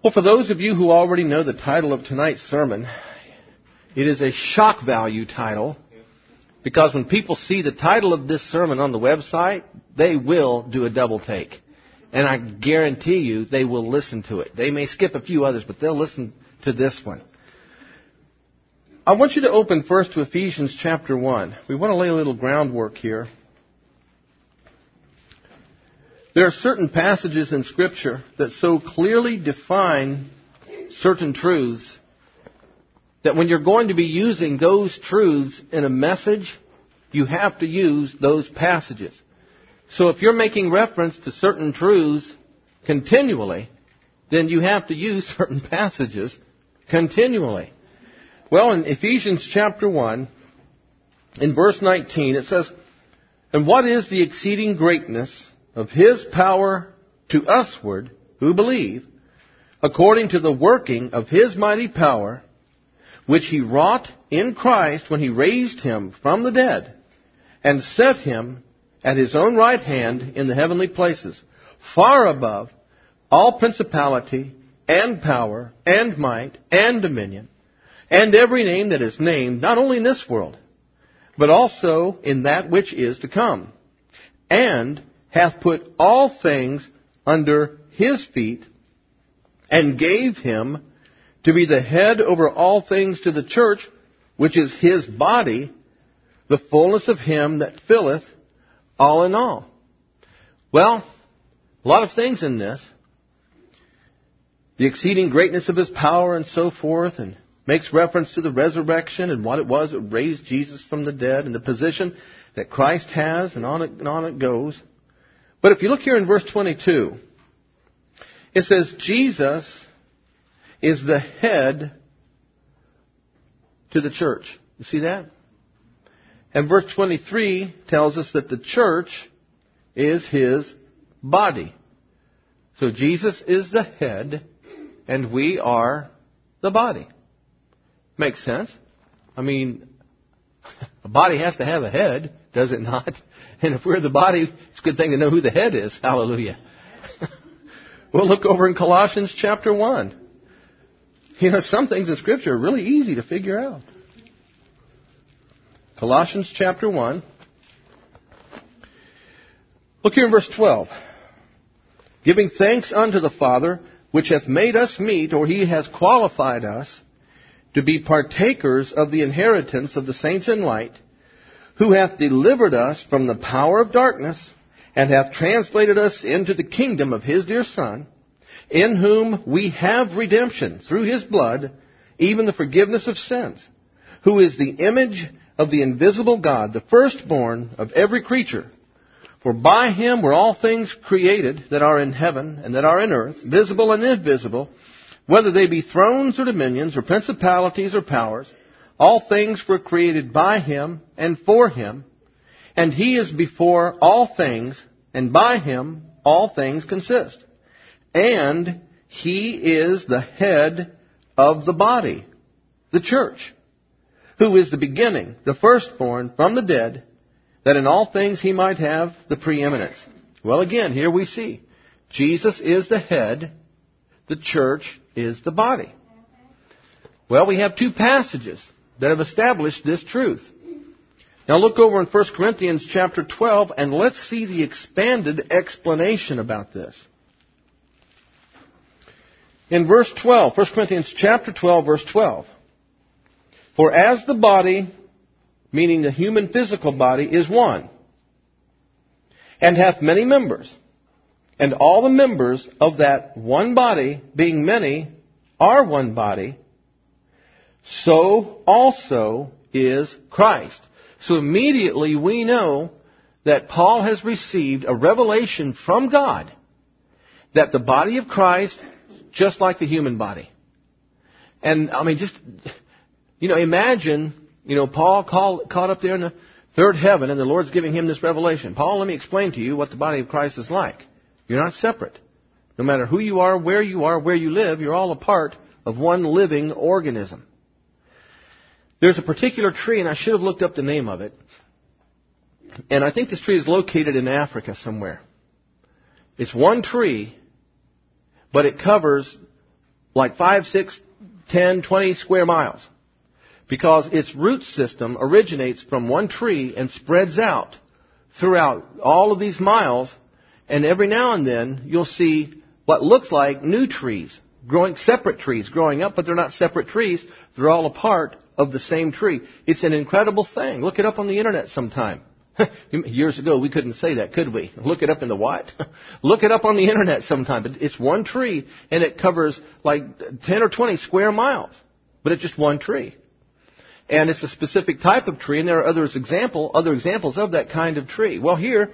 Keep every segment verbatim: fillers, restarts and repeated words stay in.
Well, for those of you who already know the title of tonight's sermon, it is a shock value title, because when people see the title of this sermon on the website, they will do a double take. And I guarantee you they will listen to it. They may skip a few others, but they'll listen to this one. I want you to open first to Ephesians chapter one. We want to lay a little groundwork here. There are certain passages in Scripture that so clearly define certain truths that when you're going to be using those truths in a message, you have to use those passages. So if you're making reference to certain truths continually, then you have to use certain passages continually. Well, in Ephesians chapter one, in verse nineteen, it says, "And what is the exceeding greatness of His power to usward who believe, according to the working of His mighty power, which He wrought in Christ when He raised Him from the dead, and set Him at His own right hand in the heavenly places, far above all principality and power and might and dominion, and every name that is named, not only in this world, but also in that which is to come, and hath put all things under His feet, and gave Him to be the head over all things to the church, which is His body, the fullness of Him that filleth all in all." Well, a lot of things in this. The exceeding greatness of His power and so forth, and makes reference to the resurrection and what it was that raised Jesus from the dead, and the position that Christ has, and on it, and on it goes. But if you look here in verse twenty-two, it says Jesus is the head to the church. You see that? And verse twenty-three tells us that the church is His body. So Jesus is the head, and we are the body. Makes sense? I mean, a body has to have a head, does it not? And if we're the body, it's a good thing to know who the head is. Hallelujah. We'll look over in Colossians chapter one. You know, some things in Scripture are really easy to figure out. Colossians chapter one. Look here in verse twelve. "Giving thanks unto the Father, which hath made us meet," or He has qualified us, "to be partakers of the inheritance of the saints in light, who hath delivered us from the power of darkness, and hath translated us into the kingdom of His dear Son, in whom we have redemption through His blood, even the forgiveness of sins, who is the image of the invisible God, the firstborn of every creature. For by Him were all things created that are in heaven and that are in earth, visible and invisible, whether they be thrones or dominions or principalities or powers. All things were created by Him and for Him, and He is before all things, and by Him all things consist. And He is the head of the body, the church, who is the beginning, the firstborn from the dead, that in all things He might have the preeminence." Well, again, here we see Jesus is the head, the church is the body. Well, we have two passages that have established this truth. Now look over in First Corinthians chapter twelve, and let's see the expanded explanation about this. In verse twelve, First Corinthians chapter twelve, verse twelve. "For as the body," meaning the human physical body, "is one, and hath many members, and all the members of that one body, being many, are one body, so also is Christ." So immediately we know that Paul has received a revelation from God that the body of Christ, just like the human body. And, I mean, just, you know, imagine, you know, Paul called, caught up there in the third heaven, and the Lord's giving him this revelation. "Paul, let me explain to you what the body of Christ is like. You're not separate. No matter who you are, where you are, where you live, you're all a part of one living organism. There's a particular tree, and I should have looked up the name of it. And I think this tree is located in Africa somewhere. It's one tree, but it covers like five, six, ten, twenty square miles. Because its root system originates from one tree and spreads out throughout all of these miles. And every now and then you'll see what looks like new trees, growing separate trees growing up, but they're not separate trees. They're all a part of the same tree. It's an incredible thing. Look it up on the internet sometime. Years ago, we couldn't say that, could we? Look it up in the what? Look it up on the internet sometime. But it's one tree, and it covers like ten or twenty square miles. But it's just one tree. And it's a specific type of tree, and there are others example, other examples of that kind of tree. Well, here,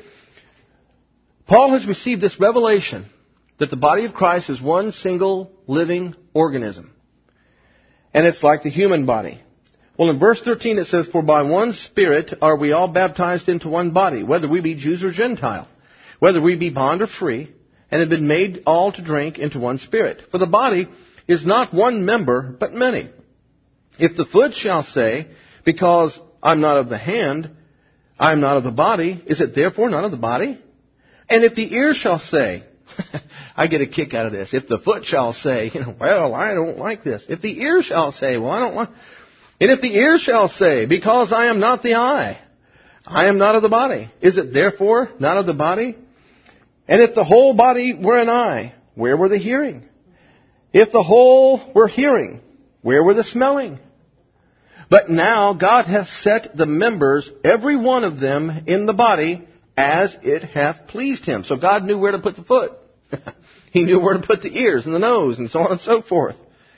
Paul has received this revelation that the body of Christ is one single living organism. And it's like the human body. Well, in verse thirteen it says, "For by one Spirit are we all baptized into one body, whether we be Jews or Gentile, whether we be bond or free, and have been made all to drink into one Spirit. For the body is not one member, but many. If the foot shall say, Because I'm not of the hand, I am not of the body, is it therefore not of the body? And if the ear shall say," I get a kick out of this. If the foot shall say, you know, well, I don't like this. If the ear shall say, well, I don't want. And if the ear shall say, because I am not the eye, I am not of the body, is it therefore not of the body? And if the whole body were an eye, where were the hearing? If the whole were hearing, where were the smelling? But now God hath set the members, every one of them, in the body, as it hath pleased him. So God knew where to put the foot. He knew where to put the ears and the nose and so on and so forth.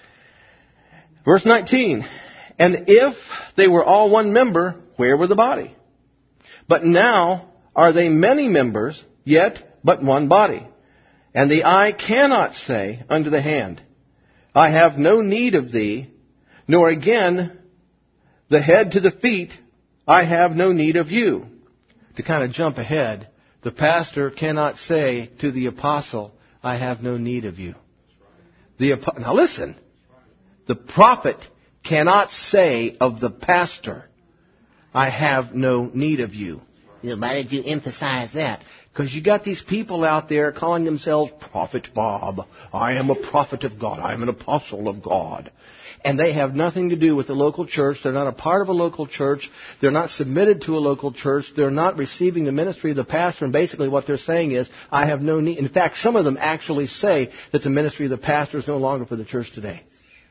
Verse nineteen. "And if they were all one member, where were the body? But now are they many members, yet but one body. And the eye cannot say unto the hand, I have no need of thee, nor again the head to the feet, I have no need of you." To kind of jump ahead, the pastor cannot say to the apostle, I have no need of you. The Now listen, the prophet cannot say of the pastor, I have no need of you. Why did you emphasize that? Because you got these people out there calling themselves Prophet Bob. I am a prophet of God. I am an apostle of God. And they have nothing to do with the local church. They're not a part of a local church. They're not submitted to a local church. They're not receiving the ministry of the pastor. And basically what they're saying is, I have no need. In fact, some of them actually say that the ministry of the pastor is no longer for the church today.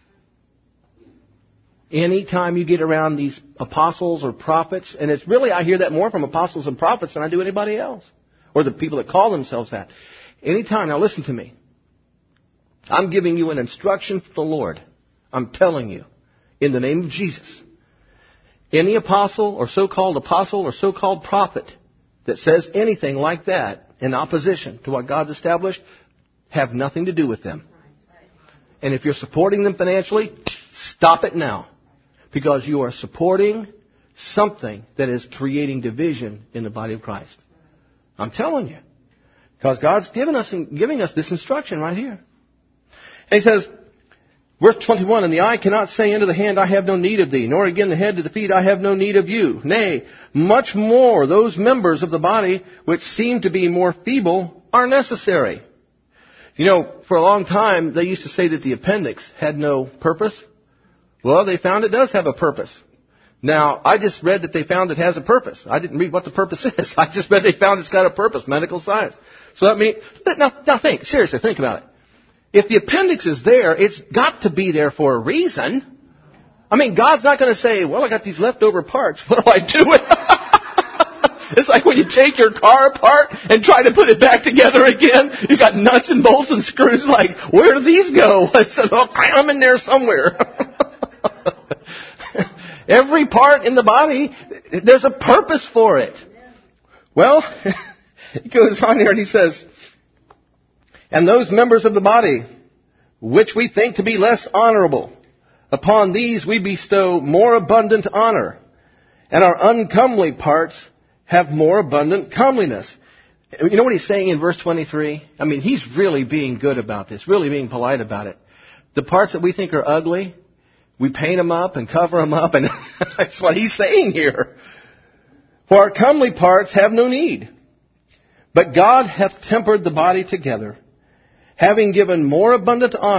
Anytime you get around these apostles or prophets, and it's really, I hear that more from apostles and prophets than I do anybody else. Or the people that call themselves that. Anytime, now listen to me. I'm giving you an instruction from the Lord. I'm telling you, in the name of Jesus, any apostle or so-called apostle or so-called prophet that says anything like that in opposition to what God's established, have nothing to do with them. And if you're supporting them financially, stop it now. Because you are supporting something that is creating division in the body of Christ. I'm telling you. Because God's given us, giving us this instruction right here. And He says, verse twenty-one, "And the eye cannot say unto the hand, I have no need of thee, nor again the head to the feet, I have no need of you. Nay, much more those members of the body which seem to be more feeble are necessary." You know, for a long time, they used to say that the appendix had no purpose. Well, they found it does have a purpose. Now, I just read that they found it has a purpose. I didn't read what the purpose is. I just read they found it's got a purpose, medical science. So that means, now, now think, seriously, think about it. If the appendix is there, it's got to be there for a reason. I mean, God's not going to say, well, I got these leftover parts. What do I do with them? It's like when you take your car apart and try to put it back together again. You got nuts and bolts and screws. Like, where do these go? I said, oh, I'm in there somewhere. Every part in the body, there's a purpose for it. Well, he goes on here and he says, "And those members of the body, which we think to be less honorable, upon these we bestow more abundant honor, and our uncomely parts have more abundant comeliness." You know what he's saying in verse twenty-three? I mean, he's really being good about this, really being polite about it. The parts that we think are ugly, we paint them up and cover them up, and that's what he's saying here. "For our comely parts have no need, but God hath tempered the body together, having given more abundant honor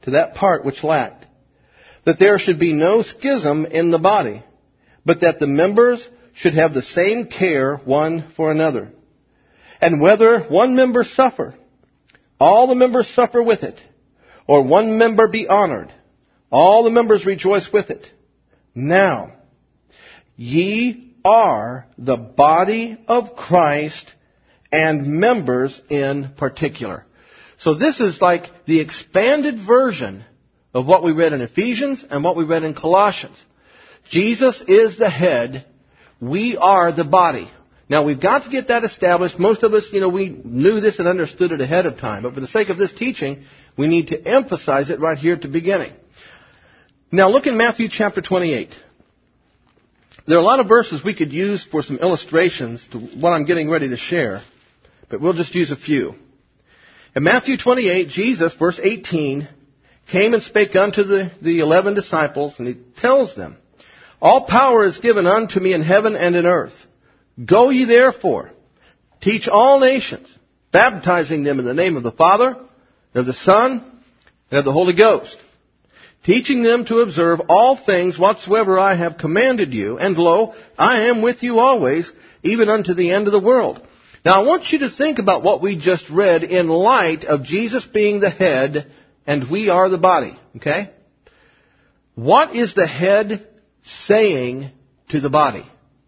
to that part which lacked, that there should be no schism in the body, but that the members should have the same care one for another. And whether one member suffer, all the members suffer with it, or one member be honored, all the members rejoice with it. Now, ye are the body of Christ and members in particular. So this is like the expanded version of what we read in Ephesians and what we read in Colossians. Jesus is the head. We are the body. Now, we've got to get that established. Most of us, you know, we knew this and understood it ahead of time. But for the sake of this teaching, we need to emphasize it right here at the beginning. Now, look in Matthew chapter twenty-eight. There are a lot of verses we could use for some illustrations to what I'm getting ready to share, but we'll just use a few. In Matthew twenty-eight, Jesus, verse eighteen, came and spake unto the, the eleven disciples, and he tells them, all power is given unto me in heaven and in earth. Go ye therefore, teach all nations, baptizing them in the name of the Father, and of the Son, and of the Holy Ghost, teaching them to observe all things whatsoever I have commanded you, and lo, I am with you always, even unto the end of the world. Now I want you to think about what we just read in light of Jesus being the head, and we are the body, okay? What is the head saying to the body?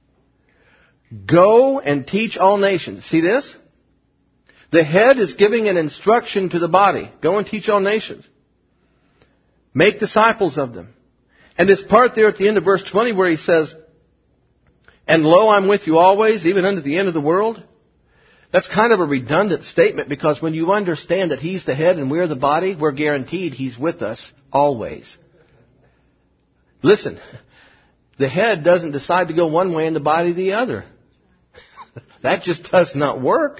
Go and teach all nations. See this? The head is giving an instruction to the body. Go and teach all nations. Make disciples of them. And this part there at the end of verse twenty where he says, and lo, I'm with you always, even unto the end of the world. That's kind of a redundant statement because when you understand that he's the head and we're the body, we're guaranteed he's with us always. Listen, the head doesn't decide to go one way and the body the other. That just does not work.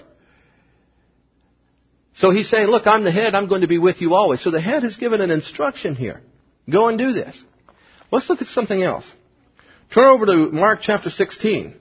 So he's saying, look, I'm the head, I'm going to be with you always. So the head has given an instruction here. Go and do this. Let's look at something else. Turn over to Mark chapter sixteen.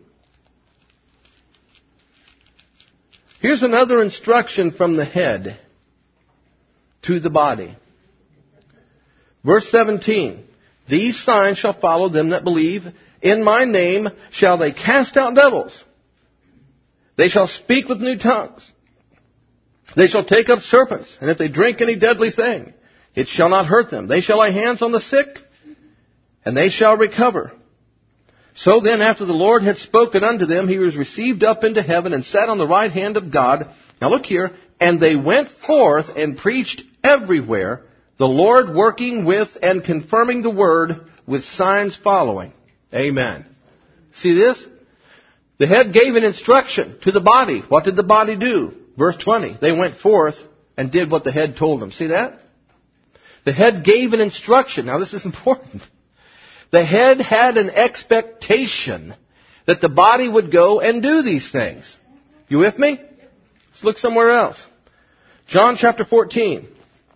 Here's another instruction from the head to the body. Verse seventeen. These signs shall follow them that believe. In my name shall they cast out devils. They shall speak with new tongues. They shall take up serpents, and if they drink any deadly thing, it shall not hurt them. They shall lay hands on the sick, and they shall recover. So then, after the Lord had spoken unto them, he was received up into heaven and sat on the right hand of God. Now look here. And they went forth and preached everywhere, the Lord working with and confirming the word with signs following. Amen. See this? The head gave an instruction to the body. What did the body do? Verse twenty. They went forth and did what the head told them. See that? The head gave an instruction. Now this is important. The head had an expectation that the body would go and do these things. You with me? Let's look somewhere else. John chapter fourteen.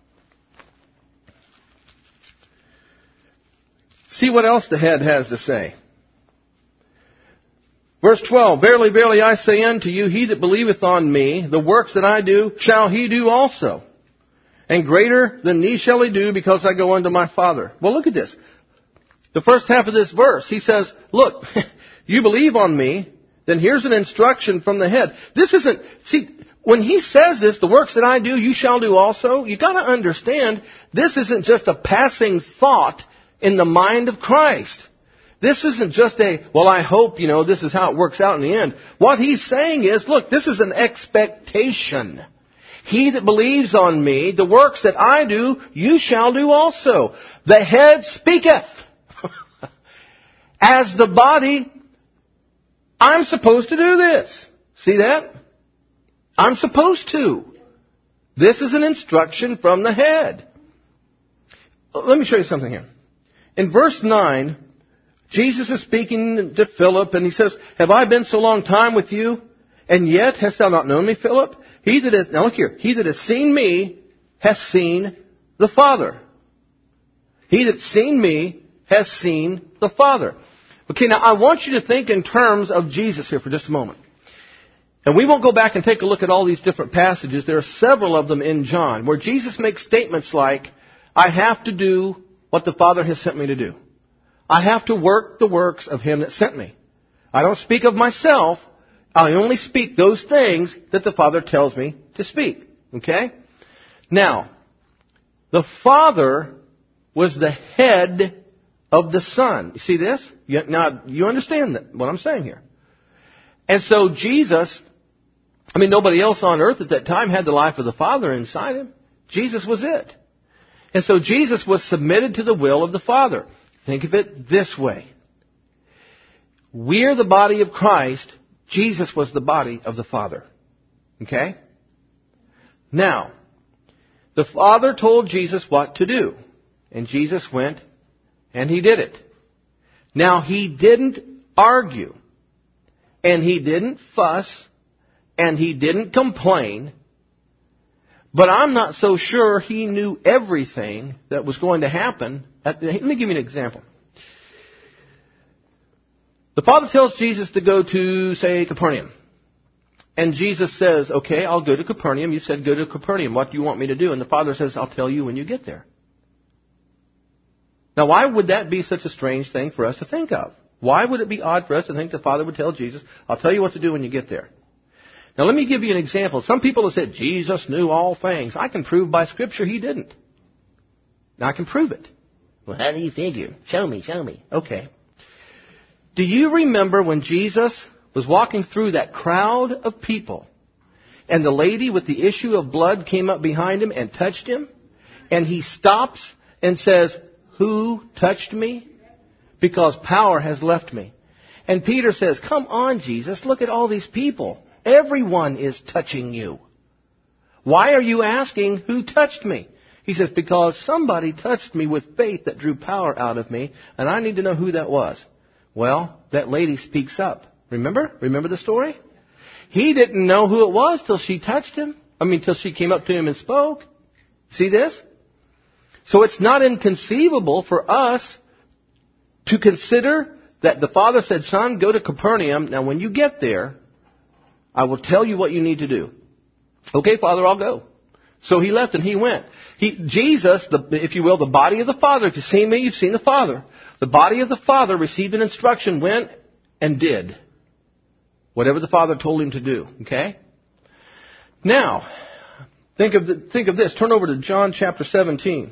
See what else the head has to say. Verse twelve, Verily, verily, I say unto you, he that believeth on me, the works that I do, shall he do also. And greater than these shall he do, because I go unto my Father. Well, look at this. The first half of this verse, he says, look, you believe on me, then here's an instruction from the head. This isn't, see, when he says this, the works that I do, you shall do also, you got to understand, this isn't just a passing thought in the mind of Christ. This isn't just a, well, I hope, you know, this is how it works out in the end. What he's saying is, look, this is an expectation. He that believes on me, the works that I do, you shall do also. The head speaketh. As the body, I'm supposed to do this. See that? I'm supposed to. This is an instruction from the head. Let me show you something here. In verse nine, Jesus is speaking to Philip, and he says, have I been so long time with you, and yet hast thou not known me, Philip? He that is, now look here, he that has seen me has seen the Father. He that's seen me has seen the Father. Okay, now I want you to think in terms of Jesus here for just a moment. And we won't go back and take a look at all these different passages. There are several of them in John where Jesus makes statements like, I have to do what the Father has sent me to do. I have to work the works of Him that sent me. I don't speak of myself. I only speak those things that the Father tells me to speak. Okay? Now, the Father was the head of the Son. You see this? You, now, you understand that, what I'm saying here. And so Jesus, I mean, nobody else on earth at that time had the life of the Father inside him. Jesus was it. And so Jesus was submitted to the will of the Father. Think of it this way. We're the body of Christ. Jesus was the body of the Father. Okay? Now, the Father told Jesus what to do. And Jesus went and He did it. Now, He didn't argue. And He didn't fuss. And He didn't complain. But I'm not so sure He knew everything that was going to happen. At the, let me give you an example. The Father tells Jesus to go to, say, Capernaum. And Jesus says, okay, I'll go to Capernaum. You said go to Capernaum. What do you want me to do? And the Father says, I'll tell you when you get there. Now, why would that be such a strange thing for us to think of? Why would it be odd for us to think the Father would tell Jesus, I'll tell you what to do when you get there? Now, let me give you an example. Some people have said, Jesus knew all things. I can prove by Scripture He didn't. Now, I can prove it. Well, how do you figure? Show me, show me. Okay. Do you remember when Jesus was walking through that crowd of people and the lady with the issue of blood came up behind Him and touched Him? And He stops and says, who touched me? Because power has left me. And Peter says, come on, Jesus, look at all these people. Everyone is touching you. Why are you asking who touched me? He says, because somebody touched me with faith that drew power out of me, and I need to know who that was. Well, that lady speaks up. Remember? Remember the story? He didn't know who it was till she touched him. I mean, till she came up to him and spoke. See this? So it's not inconceivable for us to consider that the Father said, son, go to Capernaum. Now, when you get there, I will tell you what you need to do. Okay, Father, I'll go. So He left and He went. He, Jesus, the, if you will, the body of the Father, if you've seen me, you've seen the Father. The body of the Father received an instruction, went and did whatever the Father told Him to do. Okay? Now, think of, the, think of this. Turn over to John chapter seventeen.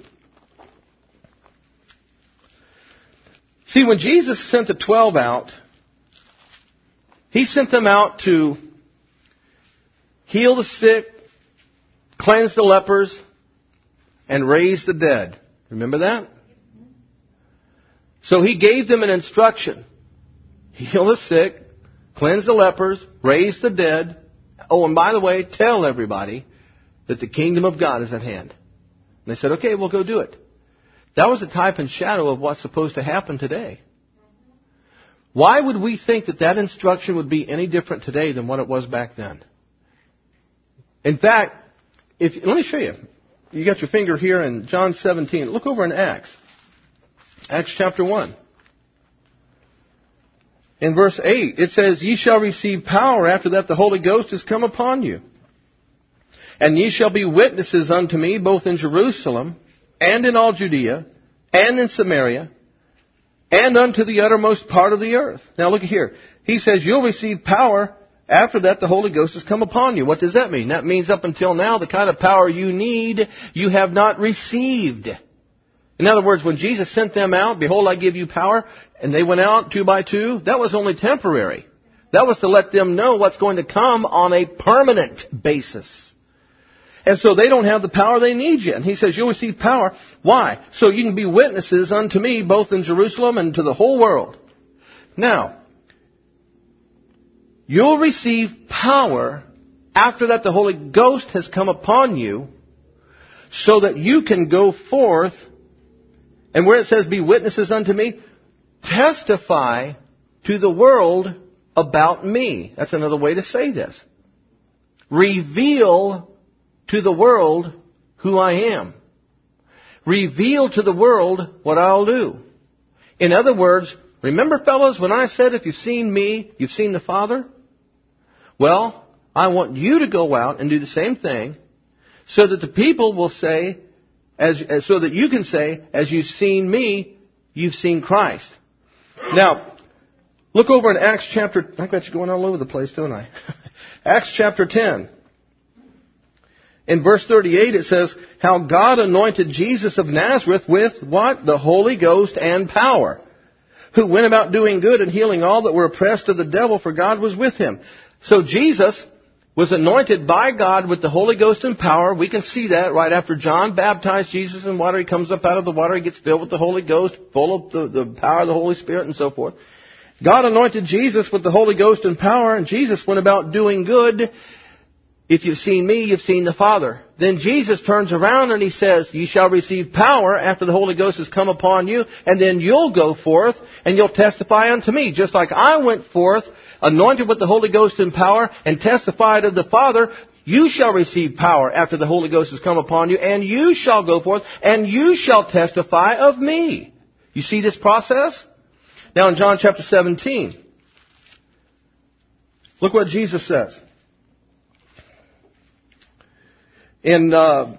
See, when Jesus sent the twelve out, He sent them out to heal the sick, cleanse the lepers, and raise the dead. Remember that? So He gave them an instruction. Heal the sick, cleanse the lepers, raise the dead. Oh, and by the way, tell everybody that the kingdom of God is at hand. And they said, okay, we'll go do it. That was a type and shadow of what's supposed to happen today. Why would we think that that instruction would be any different today than what it was back then? In fact, if let me show you. You got your finger here in John seventeen. Look over in Acts. Acts chapter one. In verse eight, it says, ye shall receive power after that the Holy Ghost is come upon you. And ye shall be witnesses unto me both in Jerusalem and in all Judea and in Samaria and unto the uttermost part of the earth. Now look here. He says you'll receive power after that the Holy Ghost has come upon you. What does that mean? That means up until now the kind of power you need you have not received. In other words, when Jesus sent them out, behold, I give you power, and they went out two by two, that was only temporary. That was to let them know what's going to come on a permanent basis. And so they don't have the power they need yet. And He says, you'll receive power. Why? So you can be witnesses unto me both in Jerusalem and to the whole world. Now, you'll receive power after that the Holy Ghost has come upon you so that you can go forth, and where it says be witnesses unto me, testify to the world about me. That's another way to say this. Reveal to the world who I am. Reveal to the world what I'll do. In other words, remember, fellows, when I said if you've seen me, you've seen the Father? Well, I want you to go out and do the same thing so that the people will say, as, as so that you can say, as you've seen me, you've seen Christ. Now, look over in Acts chapter, I got you going all over the place, don't I? Acts chapter ten. In verse thirty-eight it says, how God anointed Jesus of Nazareth with what? The Holy Ghost and power, who went about doing good and healing all that were oppressed of the devil, for God was with him. So Jesus was anointed by God with the Holy Ghost and power. We can see that right after John baptized Jesus in water. He comes up out of the water. He gets filled with the Holy Ghost, full of the, the power of the Holy Spirit and so forth. God anointed Jesus with the Holy Ghost and power, and Jesus went about doing good. If you've seen me, you've seen the Father. Then Jesus turns around and he says, you shall receive power after the Holy Ghost has come upon you, and then you'll go forth and you'll testify unto me. Just like I went forth, anointed with the Holy Ghost and power, and testified of the Father, you shall receive power after the Holy Ghost has come upon you, and you shall go forth, and you shall testify of me. You see this process? Now in John chapter seventeen, look what Jesus says. In, uh,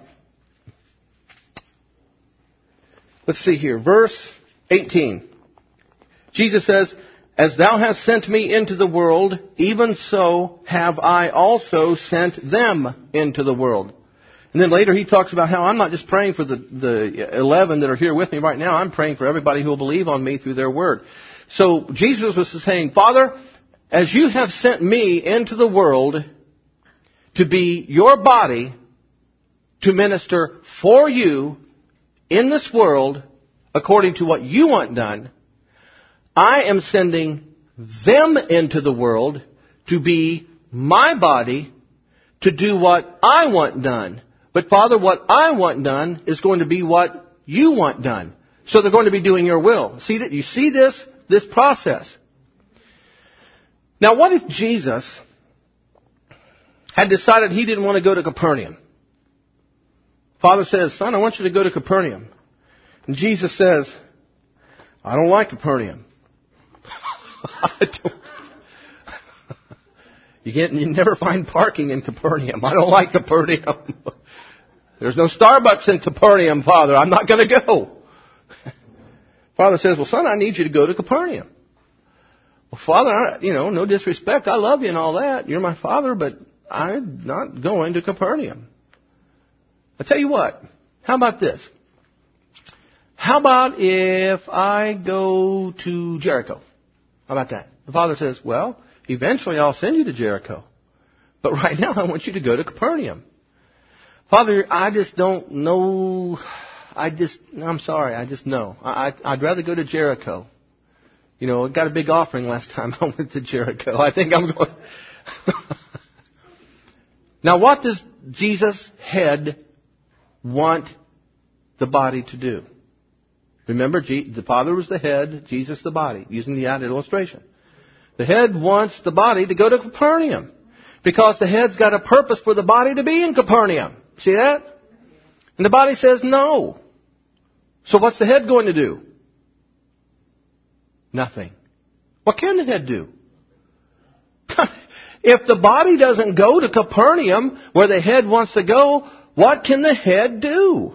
let's see here, verse eighteen. Jesus says, as thou hast sent me into the world, even so have I also sent them into the world. And then later he talks about how I'm not just praying for the, the eleven that are here with me right now. I'm praying for everybody who will believe on me through their word. So Jesus was saying, Father, as you have sent me into the world to be your body, to minister for you in this world according to what you want done, I am sending them into the world to be my body to do what I want done. But Father, what I want done is going to be what you want done. So they're going to be doing your will. See that? You see this? This process. Now what if Jesus had decided he didn't want to go to Capernaum? Father says, son, I want you to go to Capernaum. And Jesus says, I don't like Capernaum. I don't. You can't, you never find parking in Capernaum. I don't like Capernaum. There's no Starbucks in Capernaum, Father. I'm not going to go. Father says, well, son, I need you to go to Capernaum. Well, Father, I, you know, no disrespect. I love you and all that. You're my Father, but I'm not going to Capernaum. I'll tell you what. How about this? How about if I go to Jericho? How about that? The Father says, well, eventually I'll send you to Jericho. But right now I want you to go to Capernaum. Father, I just don't know. I just, I'm sorry, I just know. I, I'd rather go to Jericho. You know, I got a big offering last time I went to Jericho. I think I'm going. Now what does Jesus' head want the body to do? Remember, the Father was the head, Jesus the body, using the added illustration. The head wants the body to go to Capernaum because the head's got a purpose for the body to be in Capernaum. See that? And the body says no. So what's the head going to do? Nothing. What can the head do? If the body doesn't go to Capernaum where the head wants to go, what can the head do?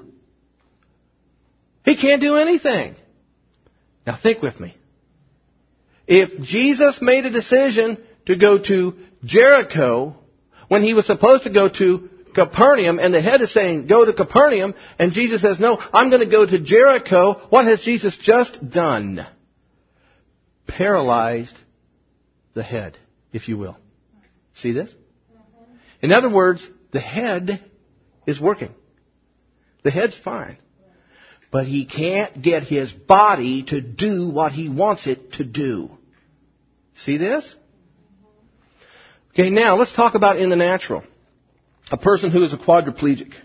He can't do anything. Now think with me. If Jesus made a decision to go to Jericho when he was supposed to go to Capernaum, and the head is saying, go to Capernaum, and Jesus says, no, I'm going to go to Jericho, what has Jesus just done? Paralyzed the head, if you will. See this? In other words, the head is working. The head's fine. But he can't get his body to do what he wants it to do. See this? Okay, now let's talk about in the natural. A person who is a quadriplegic.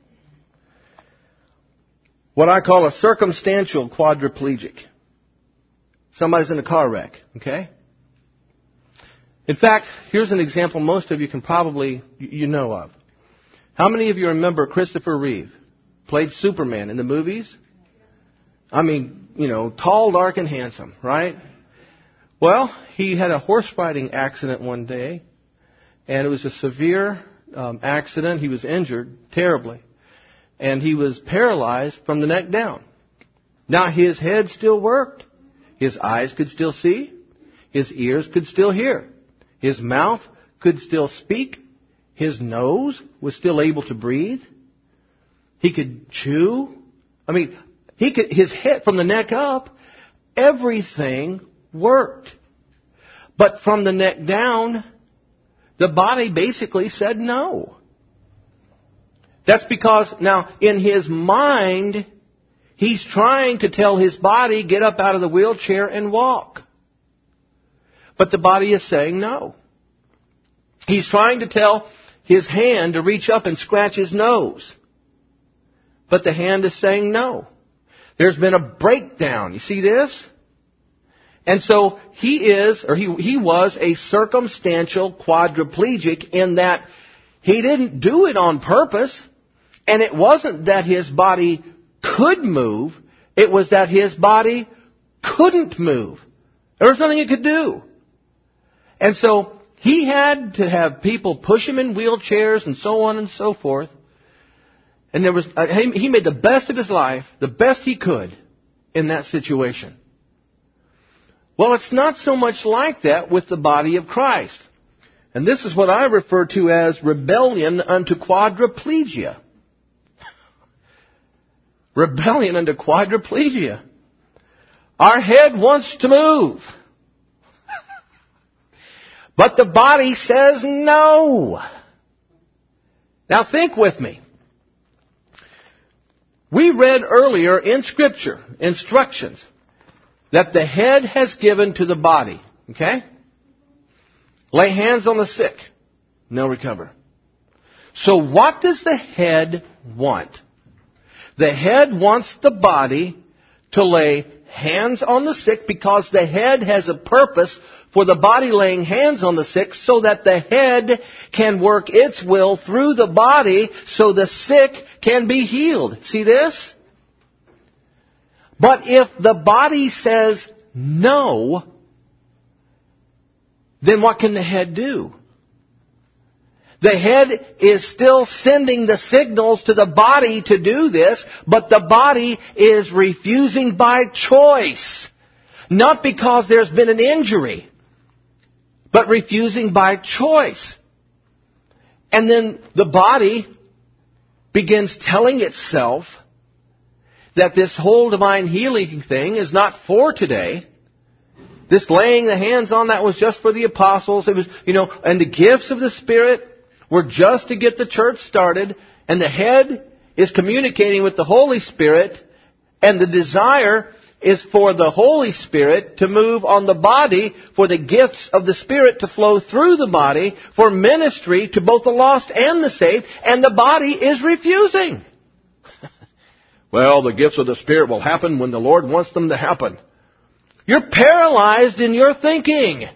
What I call a circumstantial quadriplegic. Somebody's in a car wreck, okay? In fact, here's an example most of you can probably, you know of. How many of you remember Christopher Reeve? Played Superman in the movies? I mean, you know, tall, dark, and handsome, right? Well, he had a horse riding accident one day, and it was a severe um, accident. He was injured terribly. and he was paralyzed from the neck down. Now his head still worked. His eyes could still see. His ears could still hear. His mouth could still speak. His nose was still able to breathe. He could chew. I mean, he could, his head from the neck up, everything worked. But from the neck down, the body basically said no. That's because now in his mind, he's trying to tell his body, get up out of the wheelchair and walk. But the body is saying no. He's trying to tell his hand to reach up and scratch his nose. But the hand is saying no. There's been a breakdown. You see this? And so he is, or he, he was a circumstantial quadriplegic in that he didn't do it on purpose. And it wasn't that his body could move. It was that his body couldn't move. There was nothing he could do. And so he had to have people push him in wheelchairs and so on and so forth. And there was, uh, he, he made the best of his life, the best he could in that situation. Well, it's not so much like that with the body of Christ. And this is what I refer to as rebellion unto quadriplegia. Rebellion unto quadriplegia. Our head wants to move. But the body says no. Now think with me. We read earlier in Scripture instructions that the head has given to the body. Okay? Lay hands on the sick, and they'll recover. So what does the head want? The head wants the body to lay hands on the sick because the head has a purpose for the body laying hands on the sick so that the head can work its will through the body so the sick can be healed. See this? But if the body says no, then what can the head do? The head is still sending the signals to the body to do this, but the body is refusing by choice. Not because there's been an injury, but refusing by choice. And then the body begins telling itself that this whole divine healing thing is not for today. This laying the hands on, that was just for the apostles. It was, you know, and the gifts of the Spirit were just to get the church started. And the head is communicating with the Holy Spirit. And the desire is for the Holy Spirit to move on the body, for the gifts of the Spirit to flow through the body, for ministry to both the lost and the saved. And the body is refusing. Well, the gifts of the Spirit will happen when the Lord wants them to happen. You're paralyzed in your thinking.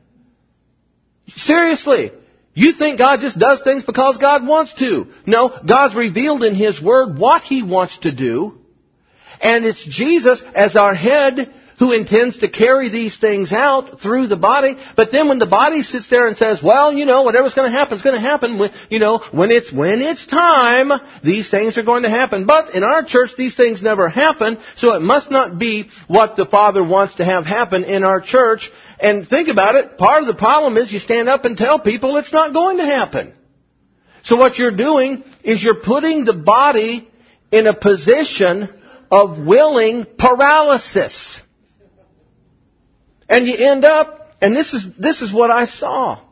Seriously. You think God just does things because God wants to. No, God's revealed in His Word what He wants to do. And it's Jesus as our head who intends to carry these things out through the body. But then when the body sits there and says, well, you know, whatever's going to happen is going to happen. When, you know, when it's, when it's time, these things are going to happen. But in our church, these things never happen. So it must not be what the Father wants to have happen in our church. And think about it. Part of the problem is you stand up and tell people it's not going to happen. So what you're doing is you're putting the body in a position of willing paralysis. And you end up, and this is this is what I saw.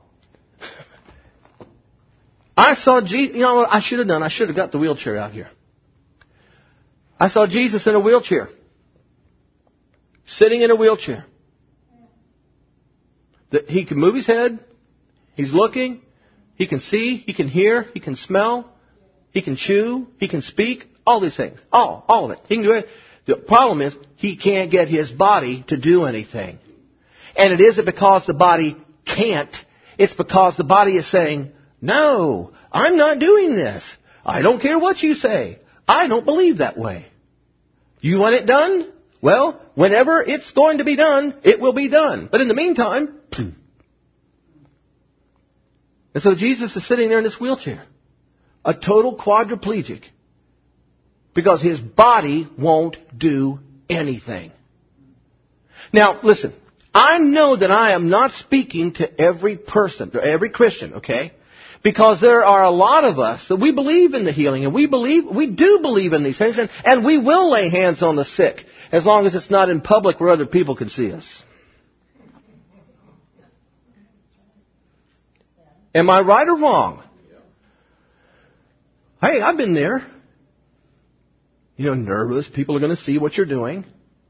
I saw Jesus, you know what I should have done? I should have got the wheelchair out here. I saw Jesus in a wheelchair. Sitting in a wheelchair. He can move his head. He's looking. He can see. He can hear. He can smell. He can chew. He can speak. All these things. All. All of it. He can do it. The problem is he can't get his body to do anything. And it isn't because the body can't. It's because the body is saying, no, I'm not doing this. I don't care what you say. I don't believe that way. You want it done? Well, whenever it's going to be done, it will be done. But in the meantime, and so Jesus is sitting there in this wheelchair, a total quadriplegic. because his body won't do anything. Now, listen, I know that I am not speaking to every person, or every Christian, okay? Because there are a lot of us that we believe in the healing, and we believe, we do believe in these things, and, and we will lay hands on the sick, as long as it's not in public where other people can see us. Am I right or wrong? Hey, I've been there. You know, nervous. People are going to see what you're doing.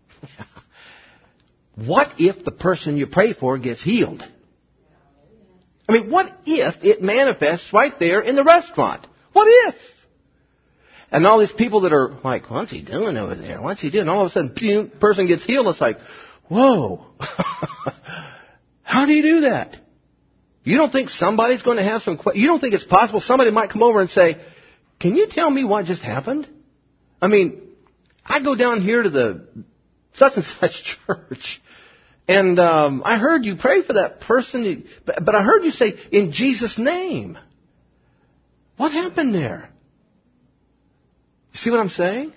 What if the person you pray for gets healed? I mean, what if it manifests right there in the restaurant? What if? And all these people that are like, what's he doing over there? What's he doing? All of a sudden, the person gets healed. It's like, whoa. How do you do that? You don't think somebody's going to have some questions? You don't think it's possible somebody might come over and say, can you tell me what just happened? I mean, I go down here to the such and such church, and um, I heard you pray for that person, but, but I heard you say, in Jesus' name. What happened there? You see what I'm saying?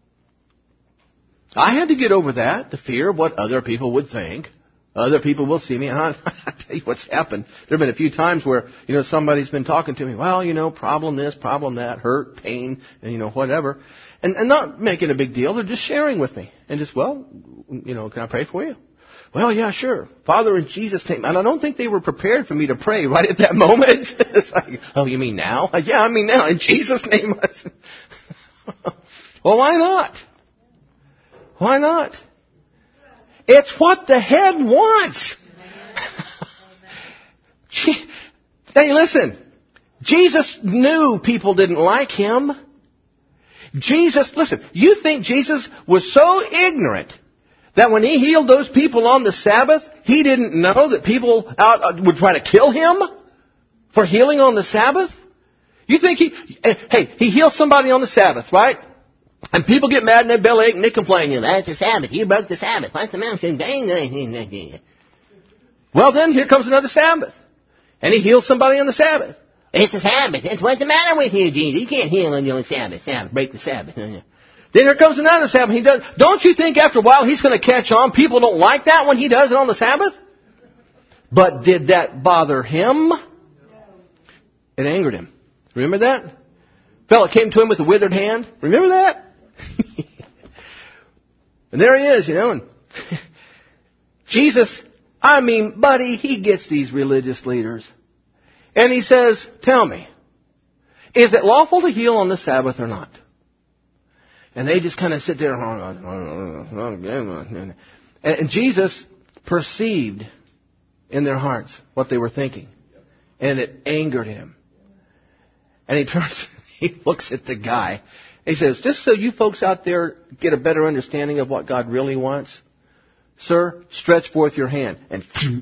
I had to get over that, the fear of what other people would think. Other people will see me. And I, I tell you what's happened. There have been a few times where, you know, somebody's been talking to me. Well, you know, problem this, problem that, hurt, pain, and, you know, whatever. And, and not making a big deal. They're just sharing with me. And just, well, you know, can I pray for you? Well, yeah, sure. Father, in Jesus' name. And I don't think they were prepared for me to pray right at that moment. It's like, oh, you mean now? Yeah, I mean now. In Jesus' name. Well, why not? Why not? It's what the head wants. Hey, listen. Jesus knew people didn't like him. Jesus, listen, you think Jesus was so ignorant that when he healed those people on the Sabbath, he didn't know that people out would try to kill him for healing on the Sabbath? You think he, hey, he heals somebody on the Sabbath, right? And people get mad and they belly ache and they complain, you know, that's the Sabbath. You broke the Sabbath. What's the mountain? Well, then here comes another Sabbath. And he heals somebody on the Sabbath. It's the Sabbath. It's what's the matter with you, Jesus? You can't heal on your own Sabbath. Sabbath. Break the Sabbath. Then here comes another Sabbath. He does. Don't you think after a while he's going to catch on? People don't like that when he does it on the Sabbath. But did that bother him? It angered him. Remember that? Fellow came to him with a withered hand. Remember that? And there he is, you know, and Jesus, I mean, buddy, he gets these religious leaders. And he says, tell me, is it lawful to heal on the Sabbath or not? And they just kind of sit there. And Jesus perceived in their hearts what they were thinking. And it angered him. And he turns, he looks at the guy. He says, just so you folks out there get a better understanding of what God really wants, sir, stretch forth your hand. And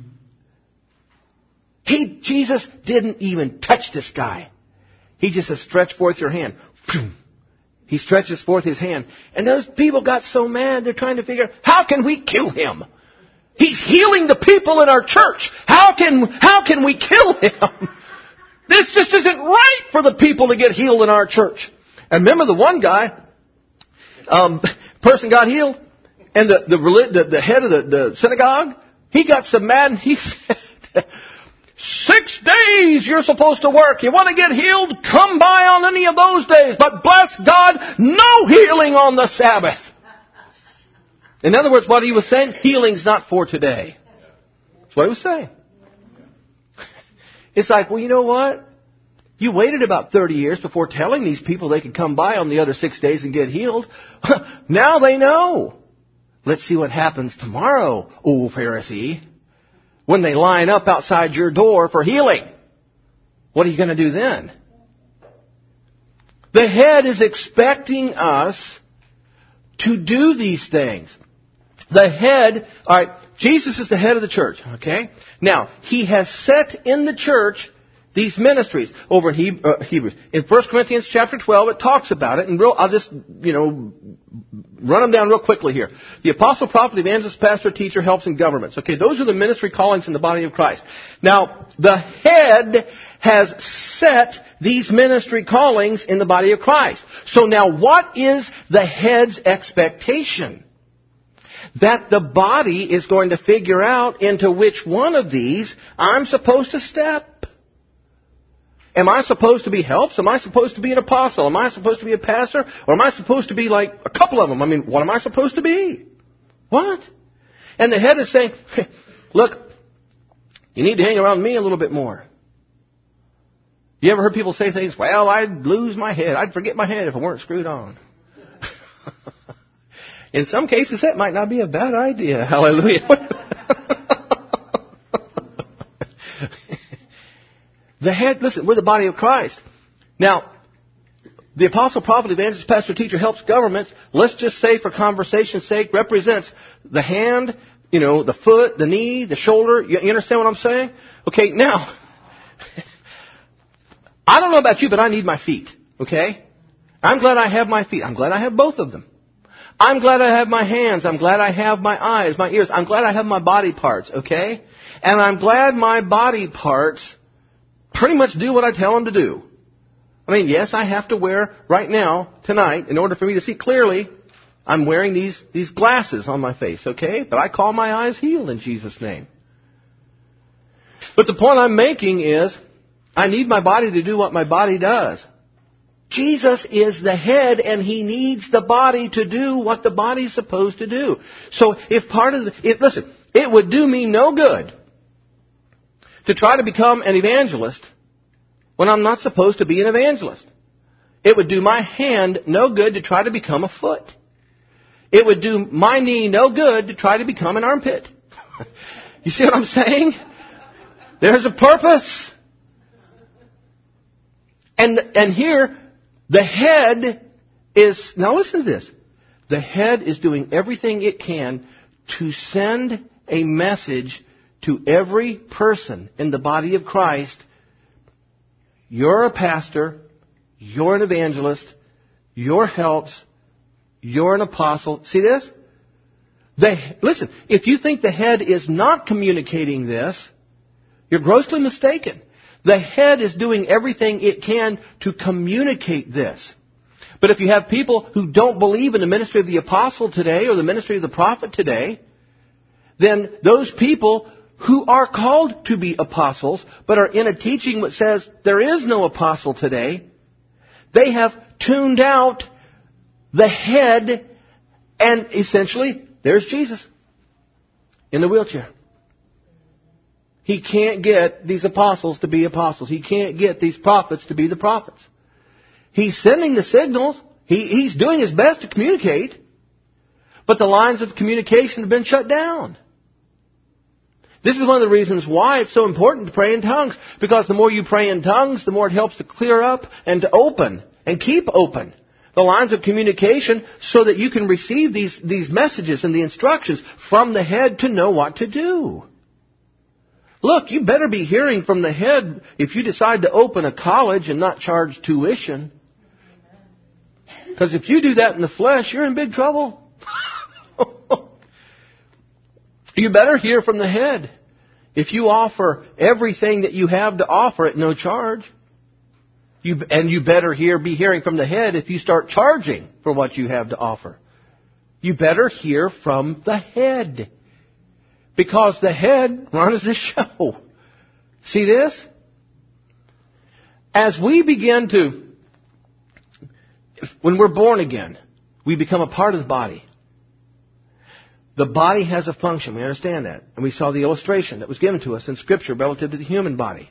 he, Jesus didn't even touch this guy. He just says, stretch forth your hand. He stretches forth his hand. And those people got so mad, they're trying to figure out, how can we kill him? He's healing the people in our church. How can, how can we kill him? This just isn't right for the people to get healed in our church. And remember the one guy, um, person got healed, and the the, the, the head of the, the synagogue, he got so mad and he said, six days you're supposed to work. You want to get healed? Come by on any of those days. But bless God, no healing on the Sabbath. In other words, what he was saying, healing's not for today. That's what he was saying. It's like, well, you know what? You waited about thirty years before telling these people they could come by on the other six days and get healed. Now they know. Let's see what happens tomorrow, O Pharisee, when they line up outside your door for healing. What are you going to do then? The head is expecting us to do these things. The head, all right, Jesus is the head of the church, okay? Now, he has set in the church these ministries. Over in Heb- uh, Hebrews. In First Corinthians chapter twelve, it talks about it. And real, I'll just, you know, run them down real quickly here. The apostle, prophet, evangelist, pastor, teacher, helps, and governments. Okay, those are the ministry callings in the body of Christ. Now, the head has set these ministry callings in the body of Christ. So now what is the head's expectation? That the body is going to figure out into which one of these I'm supposed to step. Am I supposed to be helps? Am I supposed to be an apostle? Am I supposed to be a pastor? Or am I supposed to be like a couple of them? I mean, what am I supposed to be? What? And the head is saying, hey, look, you need to hang around me a little bit more. You ever heard people say things, well, I'd lose my head. I'd forget my head if I weren't screwed on. In some cases, that might not be a bad idea. Hallelujah. The head, listen, we're the body of Christ. Now, the apostle, prophet, evangelist, pastor, teacher, helps, governments, let's just say for conversation's sake, represents the hand, you know, the foot, the knee, the shoulder. You, you understand what I'm saying? Okay, now, I don't know about you, but I need my feet, okay? I'm glad I have my feet. I'm glad I have both of them. I'm glad I have my hands. I'm glad I have my eyes, my ears. I'm glad I have my body parts, okay? And I'm glad my body parts pretty much do what I tell them to do. I mean, yes, I have to wear, right now, tonight, in order for me to see clearly, I'm wearing these, these glasses on my face, okay? But I call my eyes healed in Jesus' name. But the point I'm making is, I need my body to do what my body does. Jesus is the head, and He needs the body to do what the body's supposed to do. So if part of the, if, listen, it would do me no good to try to become an evangelist when I'm not supposed to be an evangelist. It would do my hand no good to try to become a foot. It would do my knee no good to try to become an armpit. You see what I'm saying? There's a purpose. And, and here, the head is, now listen to this. The head is doing everything it can to send a message to every person in the body of Christ. You're a pastor, you're an evangelist, you're helps, you're an apostle. See this? The, listen, if you think the head is not communicating this, you're grossly mistaken. The head is doing everything it can to communicate this. But if you have people who don't believe in the ministry of the apostle today or the ministry of the prophet today, then those people who are called to be apostles but are in a teaching that says there is no apostle today, they have tuned out the head, and essentially there's Jesus in the wheelchair. He can't get these apostles to be apostles. He can't get these prophets to be the prophets. He's sending the signals. He, he's doing his best to communicate. But the lines of communication have been shut down. This is one of the reasons why it's so important to pray in tongues. Because the more you pray in tongues, the more it helps to clear up and to open and keep open the lines of communication so that you can receive these, these messages and the instructions from the head to know what to do. Look, you better be hearing from the head if you decide to open a college and not charge tuition. Because if you do that in the flesh, you're in big trouble. You better hear from the head if you offer everything that you have to offer at no charge. You, and you better hear, be hearing from the head if you start charging for what you have to offer. You better hear from the head. Because the head runs the show. See this? As we begin to, when we're born again, we become a part of the body. The body has a function. We understand that. And we saw the illustration that was given to us in Scripture relative to the human body.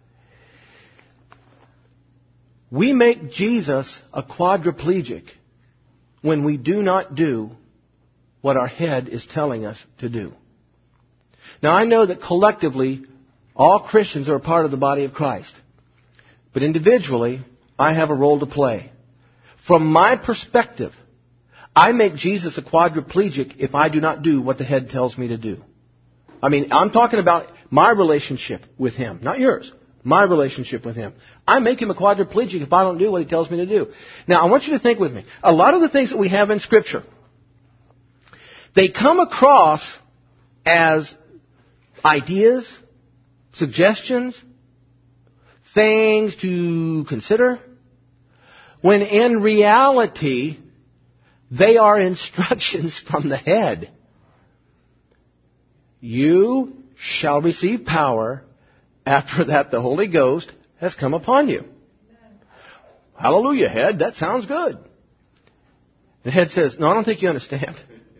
We make Jesus a quadriplegic when we do not do what our head is telling us to do. Now, I know that collectively, all Christians are a part of the body of Christ. But individually, I have a role to play. From my perspective, I make Jesus a quadriplegic if I do not do what the head tells me to do. I mean, I'm talking about my relationship with Him, not yours. my relationship with Him. I make Him a quadriplegic if I don't do what He tells me to do. Now, I want you to think with me. A lot of the things that we have in Scripture, they come across as ideas, suggestions, things to consider, when in reality, they are instructions from the head. You shall receive power. After that, the Holy Ghost has come upon you. Hallelujah, head. That sounds good. The head says, no, I don't think you understand.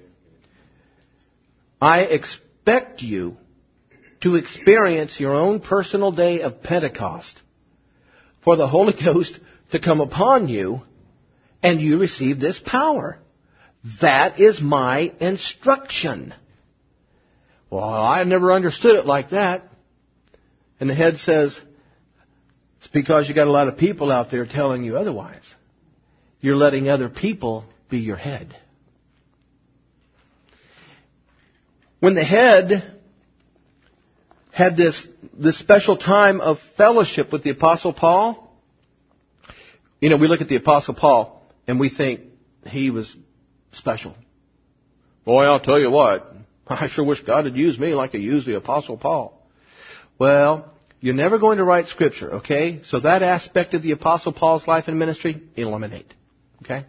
I expect you to experience your own personal day of Pentecost for the Holy Ghost to come upon you and you receive this power. That is my instruction. Well, I never understood it like that. And the head says, it's because you got a lot of people out there telling you otherwise. You're letting other people be your head. When the head had this, this special time of fellowship with the Apostle Paul, you know, we look at the Apostle Paul and we think he was special. Boy, I'll tell you what, I sure wish God had used me like He used the Apostle Paul. Well, you're never going to write Scripture, okay? So that aspect of the Apostle Paul's life and ministry, eliminate, okay?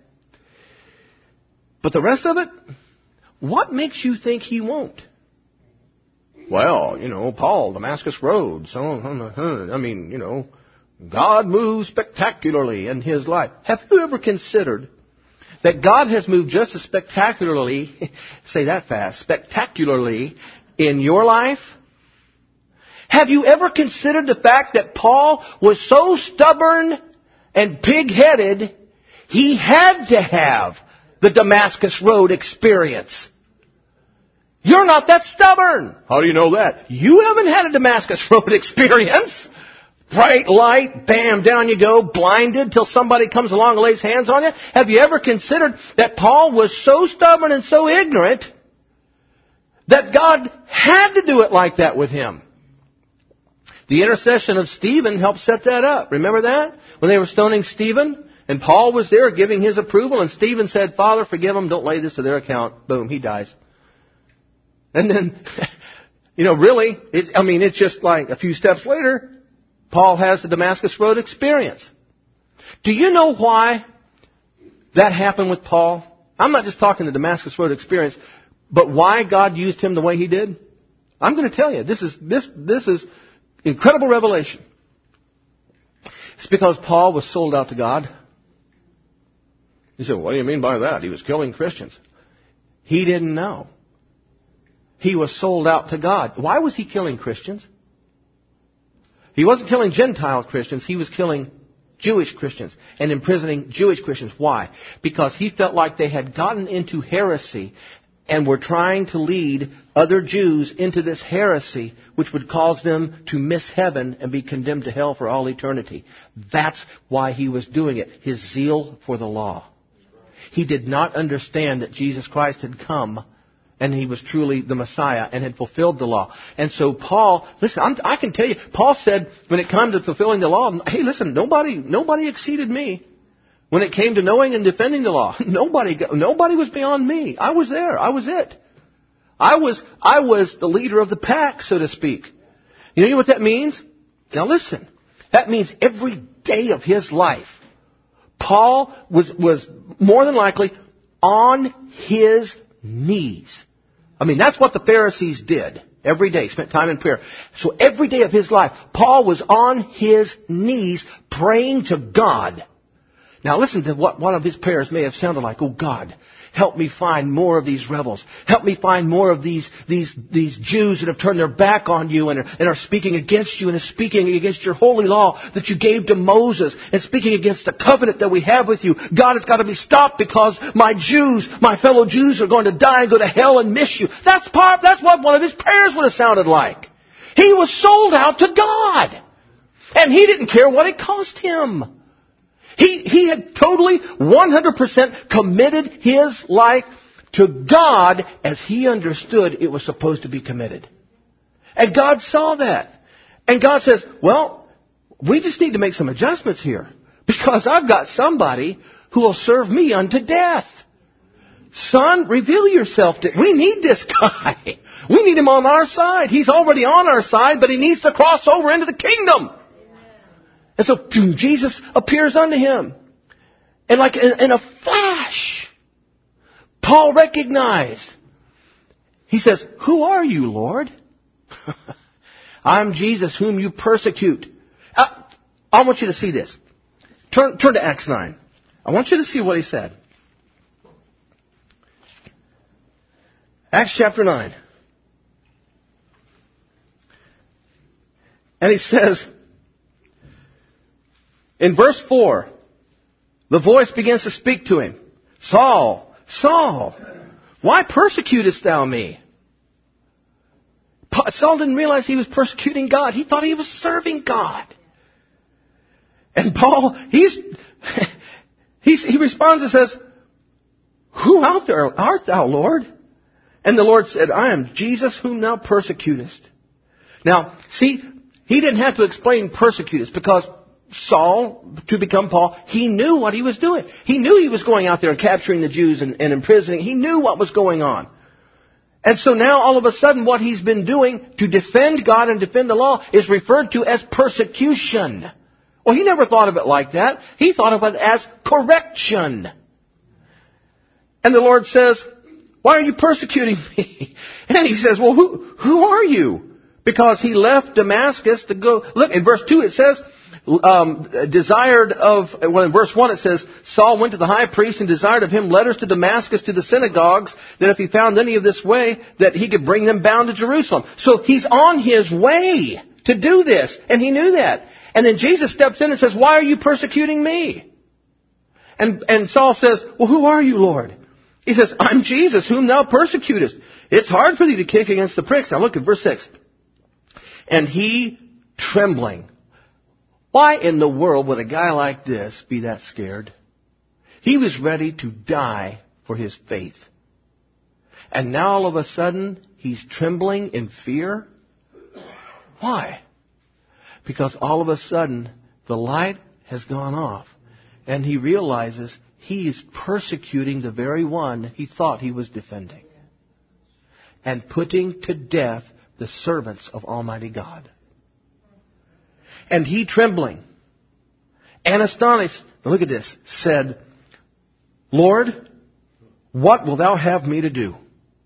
But the rest of it, what makes you think he won't? Well, you know, Paul, Damascus Road, so, I mean, you know, God moves spectacularly in his life. Have you ever considered that God has moved just as spectacularly, say that fast, spectacularly in your life? Have you ever considered the fact that Paul was so stubborn and pig-headed, he had to have the Damascus Road experience? You're not that stubborn. How do you know that? You haven't had a Damascus Road experience. Bright light, bam, down you go, blinded till somebody comes along and lays hands on you. Have you ever considered that Paul was so stubborn and so ignorant that God had to do it like that with him? The intercession of Stephen helped set that up. Remember that? When they were stoning Stephen, and Paul was there giving his approval, and Stephen said, Father, forgive them, don't lay this to their account. Boom, he dies. And then, you know, really, it, I mean, it's just like a few steps later, Paul has the Damascus Road experience. Do you know why that happened with Paul? I'm not just talking the Damascus Road experience, but why God used him the way He did. I'm going to tell you, this is, this, this is incredible revelation. It's because Paul was sold out to God. You say, what do you mean by that? He was killing Christians. He didn't know. He was sold out to God. Why was he killing Christians? He wasn't killing Gentile Christians. He was killing Jewish Christians and imprisoning Jewish Christians. Why? Because he felt like they had gotten into heresy and were trying to lead other Jews into this heresy, which would cause them to miss heaven and be condemned to hell for all eternity. That's why he was doing it. His zeal for the law. He did not understand that Jesus Christ had come and He was truly the Messiah and had fulfilled the law. And so Paul, listen, I'm, I can tell you, Paul said when it came to fulfilling the law, hey, listen, nobody, nobody exceeded me. When it came to knowing and defending the law, nobody, nobody was beyond me. I was there. I was it. I was, I was the leader of the pack, so to speak. You know what that means? Now listen, that means every day of his life, Paul was, was more than likely on his knees. I mean, that's what the Pharisees did. Every day, spent time in prayer. So every day of his life, Paul was on his knees praying to God. Now listen to what one of his prayers may have sounded like. Oh God, help me find more of these rebels. Help me find more of these these these Jews that have turned their back on you and are, and are speaking against you and are speaking against your holy law that you gave to Moses and speaking against the covenant that we have with you. God, it's got to be stopped because my Jews, my fellow Jews are going to die and go to hell and miss you. That's part, that's what one of his prayers would have sounded like. He was sold out to God. And he didn't care what it cost him. He, he had totally, one hundred percent committed his life to God as he understood it was supposed to be committed. And God saw that. And God says, well, we just need to make some adjustments here. Because I've got somebody who will serve me unto death. Son, reveal yourself to... We need this guy. We need him on our side. He's already on our side, but he needs to cross over into the kingdom. And so Jesus appears unto him. And like in, in a flash, Paul recognized. He says, who are you, Lord? I'm Jesus whom you persecute. Uh, I want you to see this. Turn, turn to Acts nine. I want you to see what he said. Acts chapter nine. And he says, in verse four, the voice begins to speak to him. Saul, Saul, why persecutest thou me? Saul didn't realize he was persecuting God. He thought he was serving God. And Paul, he's, he's, he responds and says, who out there art thou, Lord? And the Lord said, I am Jesus whom thou persecutest. Now, see, he didn't have to explain persecutest because Saul, to become Paul, he knew what he was doing. He knew he was going out there and capturing the Jews and, and imprisoning. He knew what was going on. And so now all of a sudden what he's been doing to defend God and defend the law is referred to as persecution. Well, he never thought of it like that. He thought of it as correction. And the Lord says, why are you persecuting me? And he says, well, who, who are you? Because he left Damascus to go. Look, in verse two it says, um, desired of, well, in verse one it says, Saul went to the high priest and desired of him letters to Damascus to the synagogues, that if he found any of this way, that he could bring them bound to Jerusalem. So he's on his way to do this, and he knew that. And then Jesus steps in and says, why are you persecuting me? And, and Saul says, well, who are you, Lord? He says, I'm Jesus whom thou persecutest. It's hard for thee to kick against the pricks. Now look at verse six. And he, trembling. Why in the world would a guy like this be that scared? He was ready to die for his faith. And now all of a sudden, he's trembling in fear. Why? Because all of a sudden, the light has gone off. And he realizes he is persecuting the very one he thought he was defending. And putting to death the servants of Almighty God. And he, trembling and astonished, look at this, said, Lord, what wilt thou have me to do?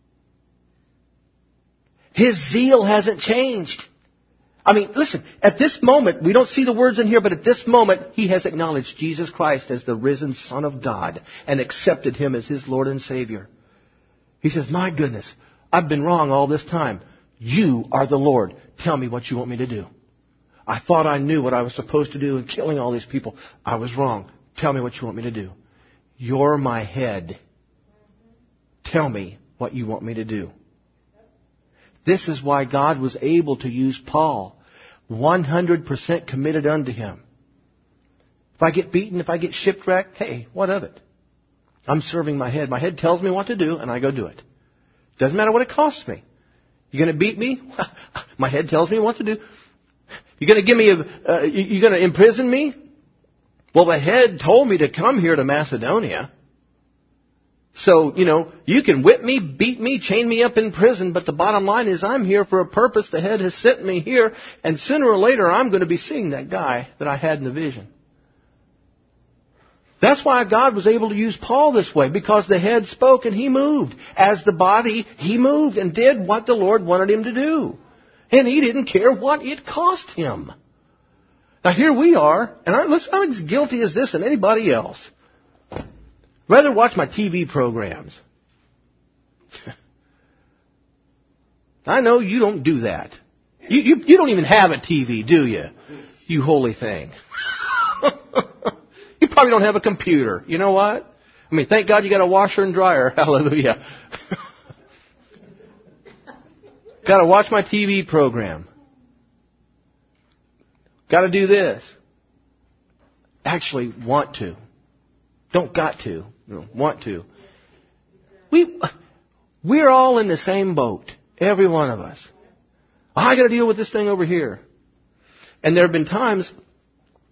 His zeal hasn't changed. I mean, listen, at this moment, we don't see the words in here, but at this moment, he has acknowledged Jesus Christ as the risen Son of God and accepted him as his Lord and Savior. He says, my goodness, I've been wrong all this time. You are the Lord. Tell me what you want me to do. I thought I knew what I was supposed to do in killing all these people. I was wrong. Tell me what you want me to do. You're my head. Tell me what you want me to do. This is why God was able to use Paul, one hundred percent committed unto him. If I get beaten, if I get shipwrecked, hey, what of it? I'm serving my head. My head tells me what to do, and I go do it. Doesn't matter what it costs me. You're going to beat me? My head tells me what to do. You're going to give me a, uh, you're going to imprison me? Well, the head told me to come here to Macedonia. So, you know, you can whip me, beat me, chain me up in prison, but the bottom line is I'm here for a purpose. The head has sent me here, and sooner or later I'm going to be seeing that guy that I had in the vision. That's why God was able to use Paul this way, because the head spoke and he moved. As the body, he moved and did what the Lord wanted him to do. And he didn't care what it cost him. Now here we are, and I'm, listen, I'm as guilty as this and anybody else. Rather watch my T V programs. I know you don't do that. You, you, you don't even have a T V, do you? You holy thing. You probably don't have a computer. You know what? I mean, thank God you got a washer and dryer. Hallelujah. Got to watch my T V program. Got to do this. Actually want to. Don't got to. No, want to. We, we're all in the same boat. Every one of us. I got to deal with this thing over here. And there have been times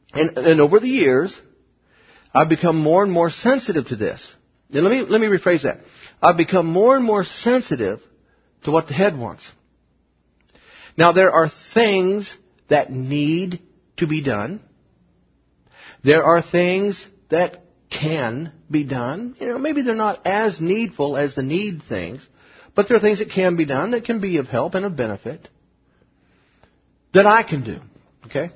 And, and over the years, I've become more and more sensitive to this. Now, let me, let me rephrase that. I've become more and more sensitive to what the head wants. Now, there are things that need to be done. There are things that can be done. You know, maybe they're not as needful as the need things, but there are things that can be done that can be of help and of benefit that I can do. Okay?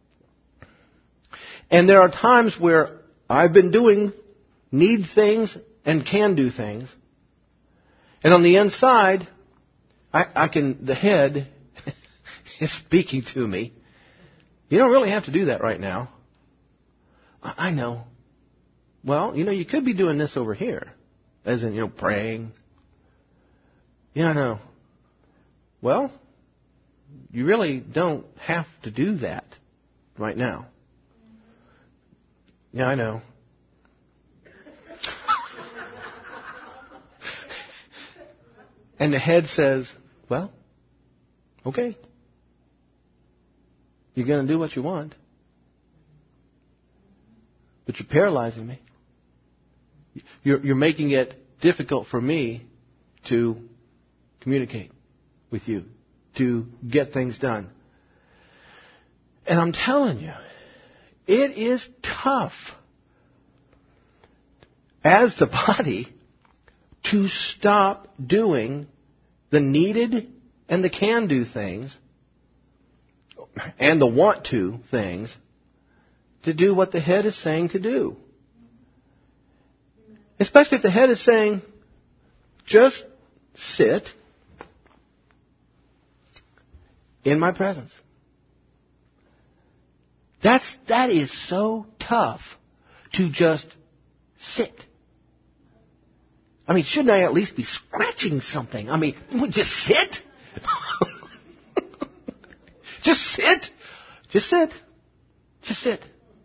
And there are times where I've been doing need things and can do things. And on the inside, I, I can, the head is speaking to me. You don't really have to do that right now. I, I know. Well, you know, you could be doing this over here. As in, you know, praying. Yeah, I know. Well, you really don't have to do that right now. Yeah, I know. And the head says, well, okay. You're going to do what you want. But you're paralyzing me. You're, you're making it difficult for me to communicate with you, to get things done. And I'm telling you, it is tough as the body to stop doing the needed and the can do things and the want to things to do what the head is saying to do. Especially if the head is saying, just sit in my presence. That's, that is so tough to just sit. I mean, shouldn't I at least be scratching something? I mean, just sit? Just sit? Just sit. Just sit.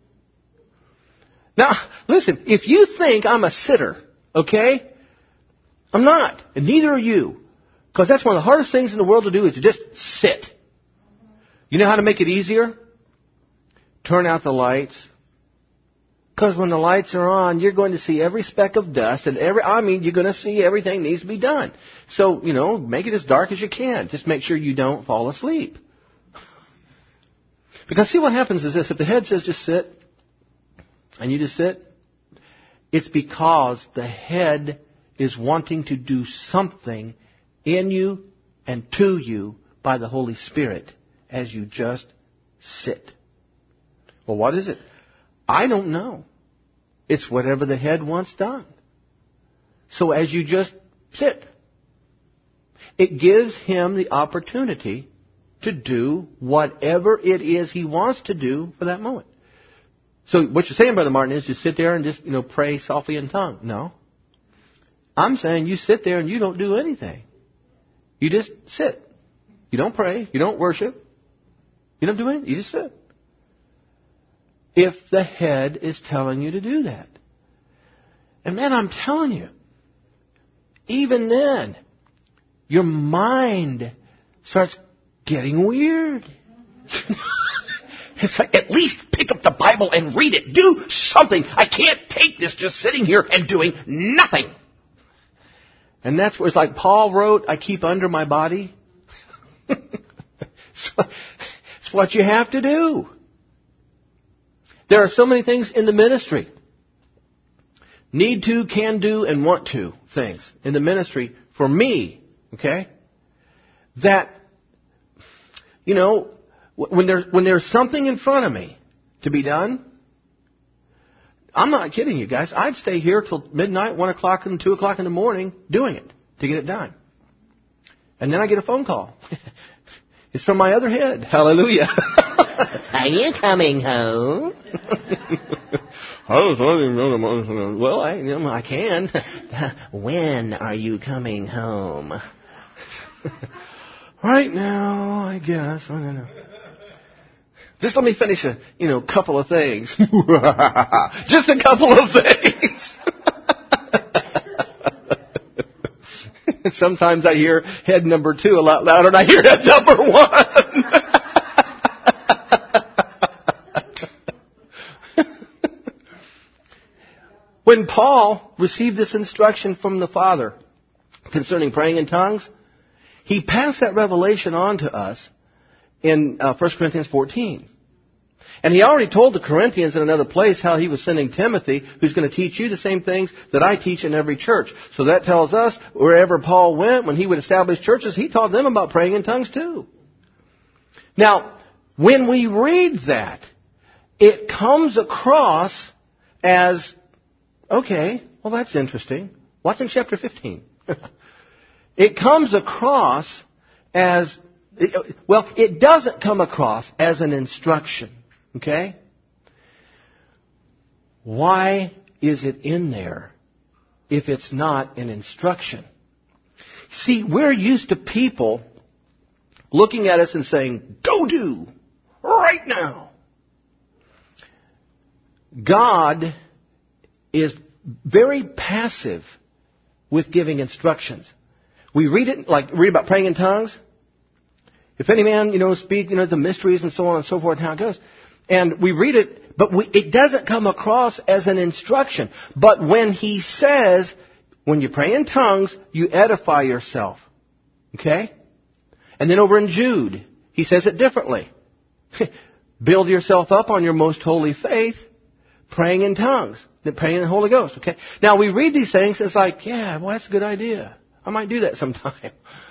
Now, listen, if you think I'm a sitter, okay, I'm not, and neither are you. Because that's one of the hardest things in the world to do is to just sit. You know how to make it easier? Turn out the lights. Because when the lights are on, you're going to see every speck of dust and every, I mean, you're going to see everything needs to be done. So, you know, make it as dark as you can. Just make sure you don't fall asleep. Because see what happens is this, if the head says just sit, and you just sit, it's because the head is wanting to do something in you and to you by the Holy Spirit as you just sit. Well, what is it? I don't know. It's whatever the head wants done. So as you just sit, it gives him the opportunity to do whatever it is he wants to do for that moment. So what you're saying, Brother Martin, is just sit there and just, you know, pray softly in tongue. No. I'm saying you sit there and you don't do anything. You just sit. You don't pray. You don't worship. You don't do anything. You just sit. If the head is telling you to do that. And man, I'm telling you, even then, your mind starts getting weird. It's like, at least pick up the Bible and read it. Do something. I can't take this just sitting here and doing nothing. And that's where it's like Paul wrote, I keep under my body. So, it's what you have to do. There are so many things in the ministry. Need to, can do, and want to things in the ministry for me, okay? That, you know, when there's, when there's something in front of me to be done, I'm not kidding you guys. I'd stay here till midnight, one o'clock, and two o'clock in the morning doing it to get it done. And then I get a phone call. It's from my other head. Hallelujah. Are you coming home? Well, I, you know, I can. When are you coming home? Right now, I guess. I don't know. Just let me finish a, you know, couple of things. Just a couple of things. Sometimes I hear head number two a lot louder than I hear head number one. Paul received this instruction from the Father concerning praying in tongues, he passed that revelation on to us in uh, First Corinthians fourteen. And he already told the Corinthians in another place how he was sending Timothy, who's going to teach you the same things that I teach in every church. So that tells us wherever Paul went, when he would establish churches, he taught them about praying in tongues too. Now, when we read that, it comes across as, okay, well that's interesting. What's in chapter fifteen? It comes across as, well, it doesn't come across as an instruction. Okay? Why is it in there if it's not an instruction? See, we're used to people looking at us and saying, go do, right now. God is very passive with giving instructions. We read it, like read about praying in tongues. If any man, you know, speak, you know, the mysteries and so on and so forth, and how it goes. And we read it, but we, it doesn't come across as an instruction. But when he says, when you pray in tongues, you edify yourself. Okay? And then over in Jude, he says it differently. Build yourself up on your most holy faith, praying in tongues, then praying in the Holy Ghost. Okay? Now we read these things, it's like, yeah, well that's a good idea. I might do that sometime.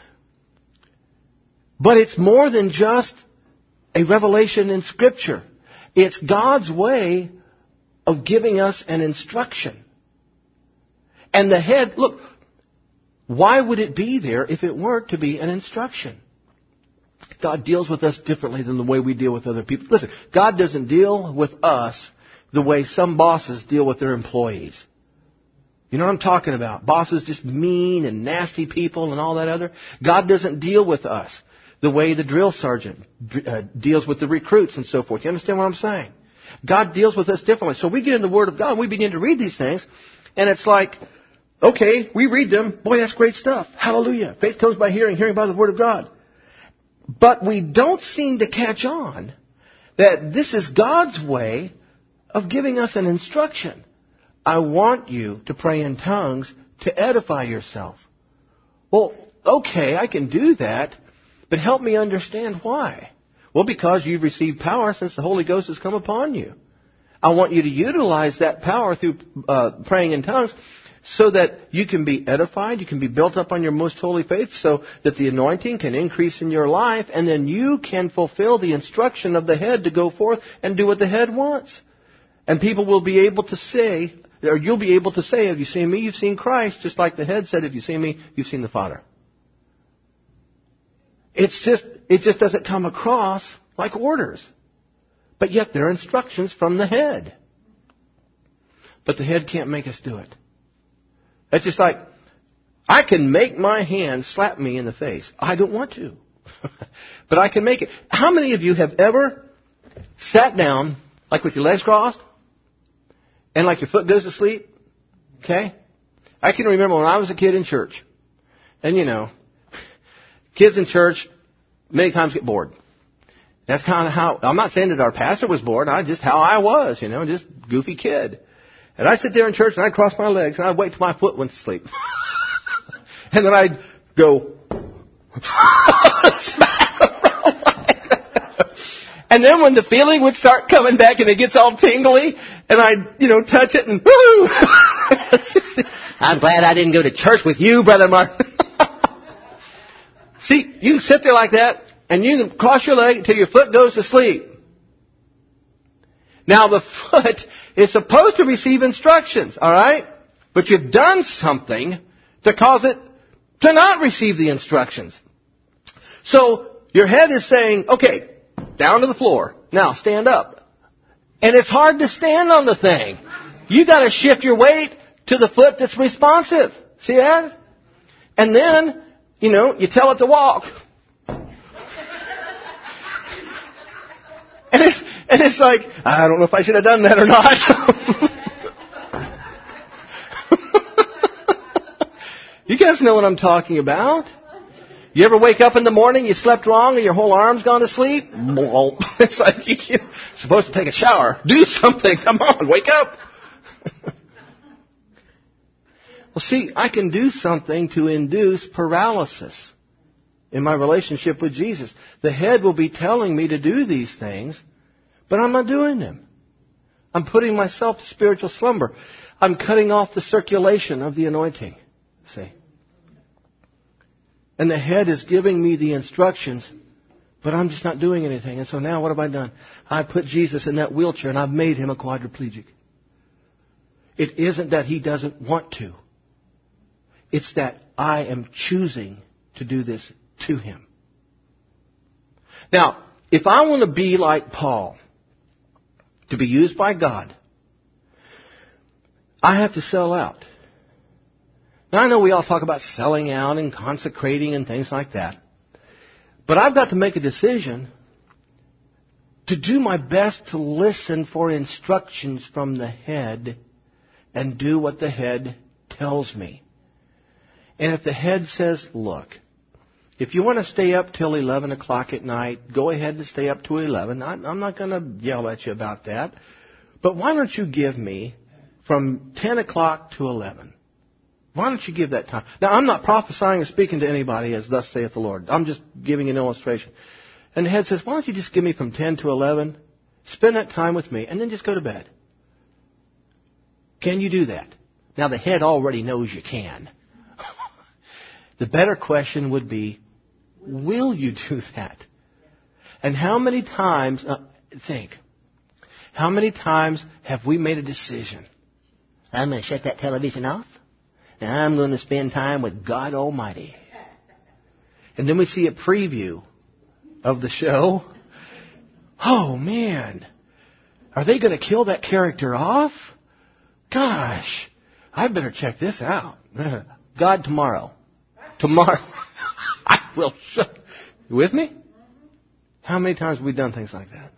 But it's more than just a revelation in Scripture. It's God's way of giving us an instruction. And the head, look, why would it be there if it weren't to be an instruction? God deals with us differently than the way we deal with other people. Listen, God doesn't deal with us the way some bosses deal with their employees. You know what I'm talking about? Bosses just mean and nasty people and all that other. God doesn't deal with us the way the drill sergeant uh, deals with the recruits and so forth. You understand what I'm saying? God deals with us differently. So we get in the Word of God and we begin to read these things, and it's like, okay, we read them. Boy, that's great stuff. Hallelujah. Faith comes by hearing, hearing by the Word of God. But we don't seem to catch on that this is God's way of giving us an instruction. I want you to pray in tongues to edify yourself. Well, okay, I can do that. But help me understand why. Well, because you've received power since the Holy Ghost has come upon you. I want you to utilize that power through uh, praying in tongues so that you can be edified, you can be built up on your most holy faith so that the anointing can increase in your life, and then you can fulfill the instruction of the head to go forth and do what the head wants. And people will be able to say, or you'll be able to say, have you seen me? You've seen Christ, just like the head said, if you've seen me, you've seen the Father. It's just, it just doesn't come across like orders. But yet they're instructions from the head. But the head can't make us do it. It's just like, I can make my hand slap me in the face. I don't want to. But I can make it. How many of you have ever sat down, like with your legs crossed, and like your foot goes to sleep? Okay? I can remember when I was a kid in church. And you know, kids in church many times get bored. That's kind of how, I'm not saying that our pastor was bored, I just how I was, you know, just goofy kid. And I'd sit there in church and I'd cross my legs and I'd wait till my foot went to sleep. And then I'd go, and then when the feeling would start coming back and it gets all tingly, and I'd, you know, touch it and, woo! I'm glad I didn't go to church with you, Brother Mark. See, you can sit there like that, and you can cross your leg until your foot goes to sleep. Now, the foot is supposed to receive instructions, all right? But you've done something to cause it to not receive the instructions. So, your head is saying, okay, down to the floor. Now, stand up. And it's hard to stand on the thing. You got to shift your weight to the foot that's responsive. See that? And then, you know, you tell it to walk. And it's, and it's like, I don't know if I should have done that or not. You guys know what I'm talking about. You ever wake up in the morning, you slept wrong, and your whole arm's gone to sleep? It's like you're supposed to take a shower. Do something. Come on, wake up. Well, see, I can do something to induce paralysis in my relationship with Jesus. The head will be telling me to do these things, but I'm not doing them. I'm putting myself to spiritual slumber. I'm cutting off the circulation of the anointing. See? And the head is giving me the instructions, but I'm just not doing anything. And so now what have I done? I put Jesus in that wheelchair and I've made him a quadriplegic. It isn't that he doesn't want to. It's that I am choosing to do this to him. Now, if I want to be like Paul, to be used by God, I have to sell out. Now, I know we all talk about selling out and consecrating and things like that. But I've got to make a decision to do my best to listen for instructions from the head and do what the head tells me. And if the head says, look, if you want to stay up till eleven o'clock at night, go ahead and stay up to eleven. I'm not going to yell at you about that. But why don't you give me from ten o'clock to eleven? Why don't you give that time? Now, I'm not prophesying or speaking to anybody as thus saith the Lord. I'm just giving an illustration. And the head says, why don't you just give me from ten to eleven, spend that time with me, and then just go to bed? Can you do that? Now, the head already knows you can. The better question would be, will you do that? And how many times, uh, think, how many times have we made a decision? I'm going to shut that television off, and I'm going to spend time with God Almighty. And then we see a preview of the show. Oh, man, are they going to kill that character off? Gosh, I better check this out. God, tomorrow. Tomorrow, I will shut. You with me? How many times have we done things like that?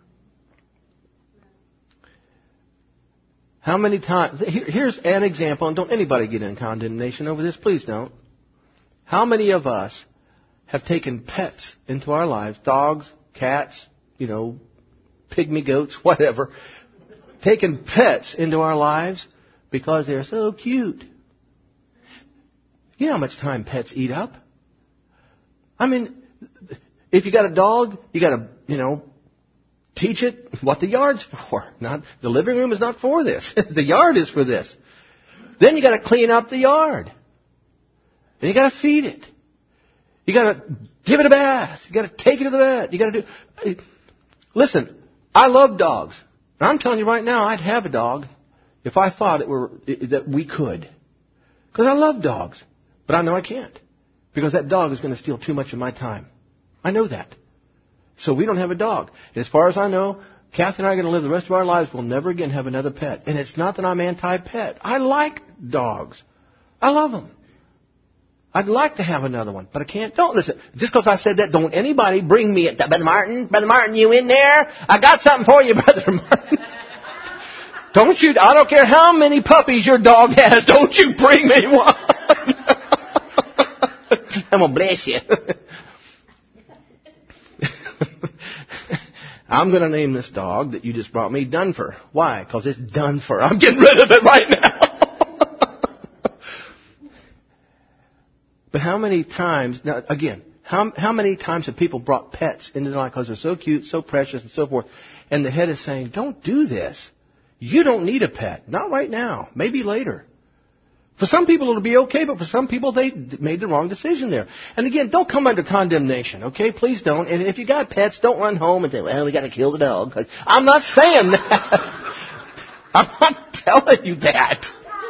How many times? Here, here's an example, and don't anybody get in condemnation over this. Please don't. How many of us have taken pets into our lives, dogs, cats, you know, pygmy goats, whatever, taken pets into our lives because they're so cute? You know how much time pets eat up? I mean, if you got a dog, you got to, you know, teach it what the yard's for. Not the living room is not for this. The yard is for this. Then you got to clean up the yard. And you got to feed it. You got to give it a bath. You got to take it to the vet. You got to do. Listen, I love dogs. And I'm telling you right now, I'd have a dog if I thought it were that we could, because I love dogs. But I know I can't, because that dog is going to steal too much of my time. I know that. So we don't have a dog. And as far as I know, Kathy and I are going to live the rest of our lives. We'll never again have another pet. And it's not that I'm anti-pet. I like dogs. I love them. I'd like to have another one, but I can't. Don't listen. Just because I said that, don't anybody bring me it. Brother Martin, Brother Martin, you in there? I got something for you, Brother Martin. Don't you, I don't care how many puppies your dog has, don't you bring me one. I'm going to bless you. I'm going to name this dog that you just brought me Dunfer. Why? Because it's done for. I'm getting rid of it right now. But how many times, now again, how, how many times have people brought pets into their life because they're so cute, so precious, and so forth, and the head is saying, don't do this. You don't need a pet. Not right now. Maybe later. For some people it'll be okay, but for some people they made the wrong decision there. And again, don't come under condemnation, okay? Please don't. And if you got pets, don't run home and say, well, we got to kill the dog. I'm not saying that. I'm not telling you that.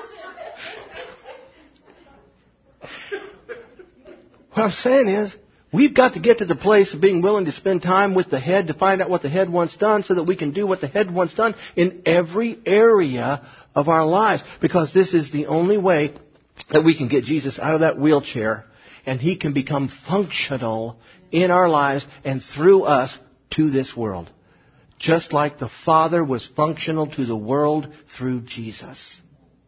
What I'm saying is, we've got to get to the place of being willing to spend time with the head to find out what the head wants done so that we can do what the head wants done in every area of our lives. Because this is the only way that we can get Jesus out of that wheelchair and he can become functional in our lives and through us to this world. Just like the Father was functional to the world through Jesus.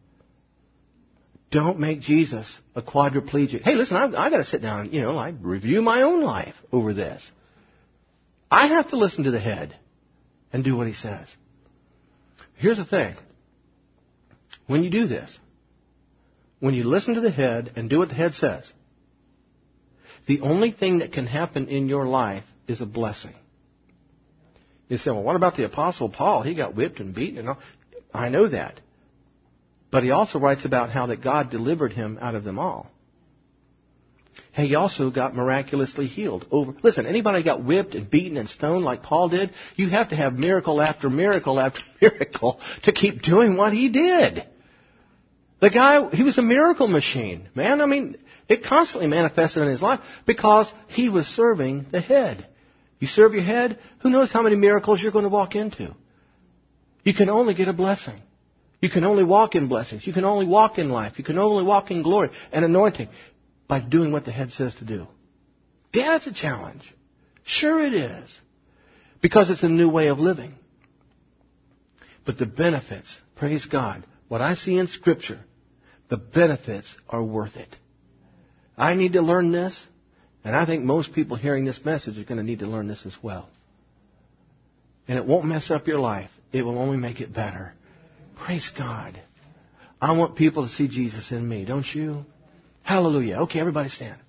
Don't make Jesus a quadriplegic. Hey, listen, I've, I've got to sit down and, you know, I review my own life over this. I have to listen to the head and do what he says. Here's the thing. When you do this, when you listen to the head and do what the head says, the only thing that can happen in your life is a blessing. You say, well, what about the Apostle Paul? He got whipped and beaten and all. I know that. But he also writes about how that God delivered him out of them all. He also got miraculously healed. Over. Listen, anybody got whipped and beaten and stoned like Paul did, you have to have miracle after miracle after miracle to keep doing what he did. The guy, he was a miracle machine, man. I mean, it constantly manifested in his life because he was serving the head. You serve your head, who knows how many miracles you're going to walk into. You can only get a blessing. You can only walk in blessings. You can only walk in life. You can only walk in glory and anointing by doing what the head says to do. Yeah, it's a challenge. Sure it is. Because it's a new way of living. But the benefits, praise God, what I see in Scripture, the benefits are worth it. I need to learn this, and I think most people hearing this message are going to need to learn this as well. And it won't mess up your life. It will only make it better. Praise God. I want people to see Jesus in me, don't you? Hallelujah. Okay, everybody stand.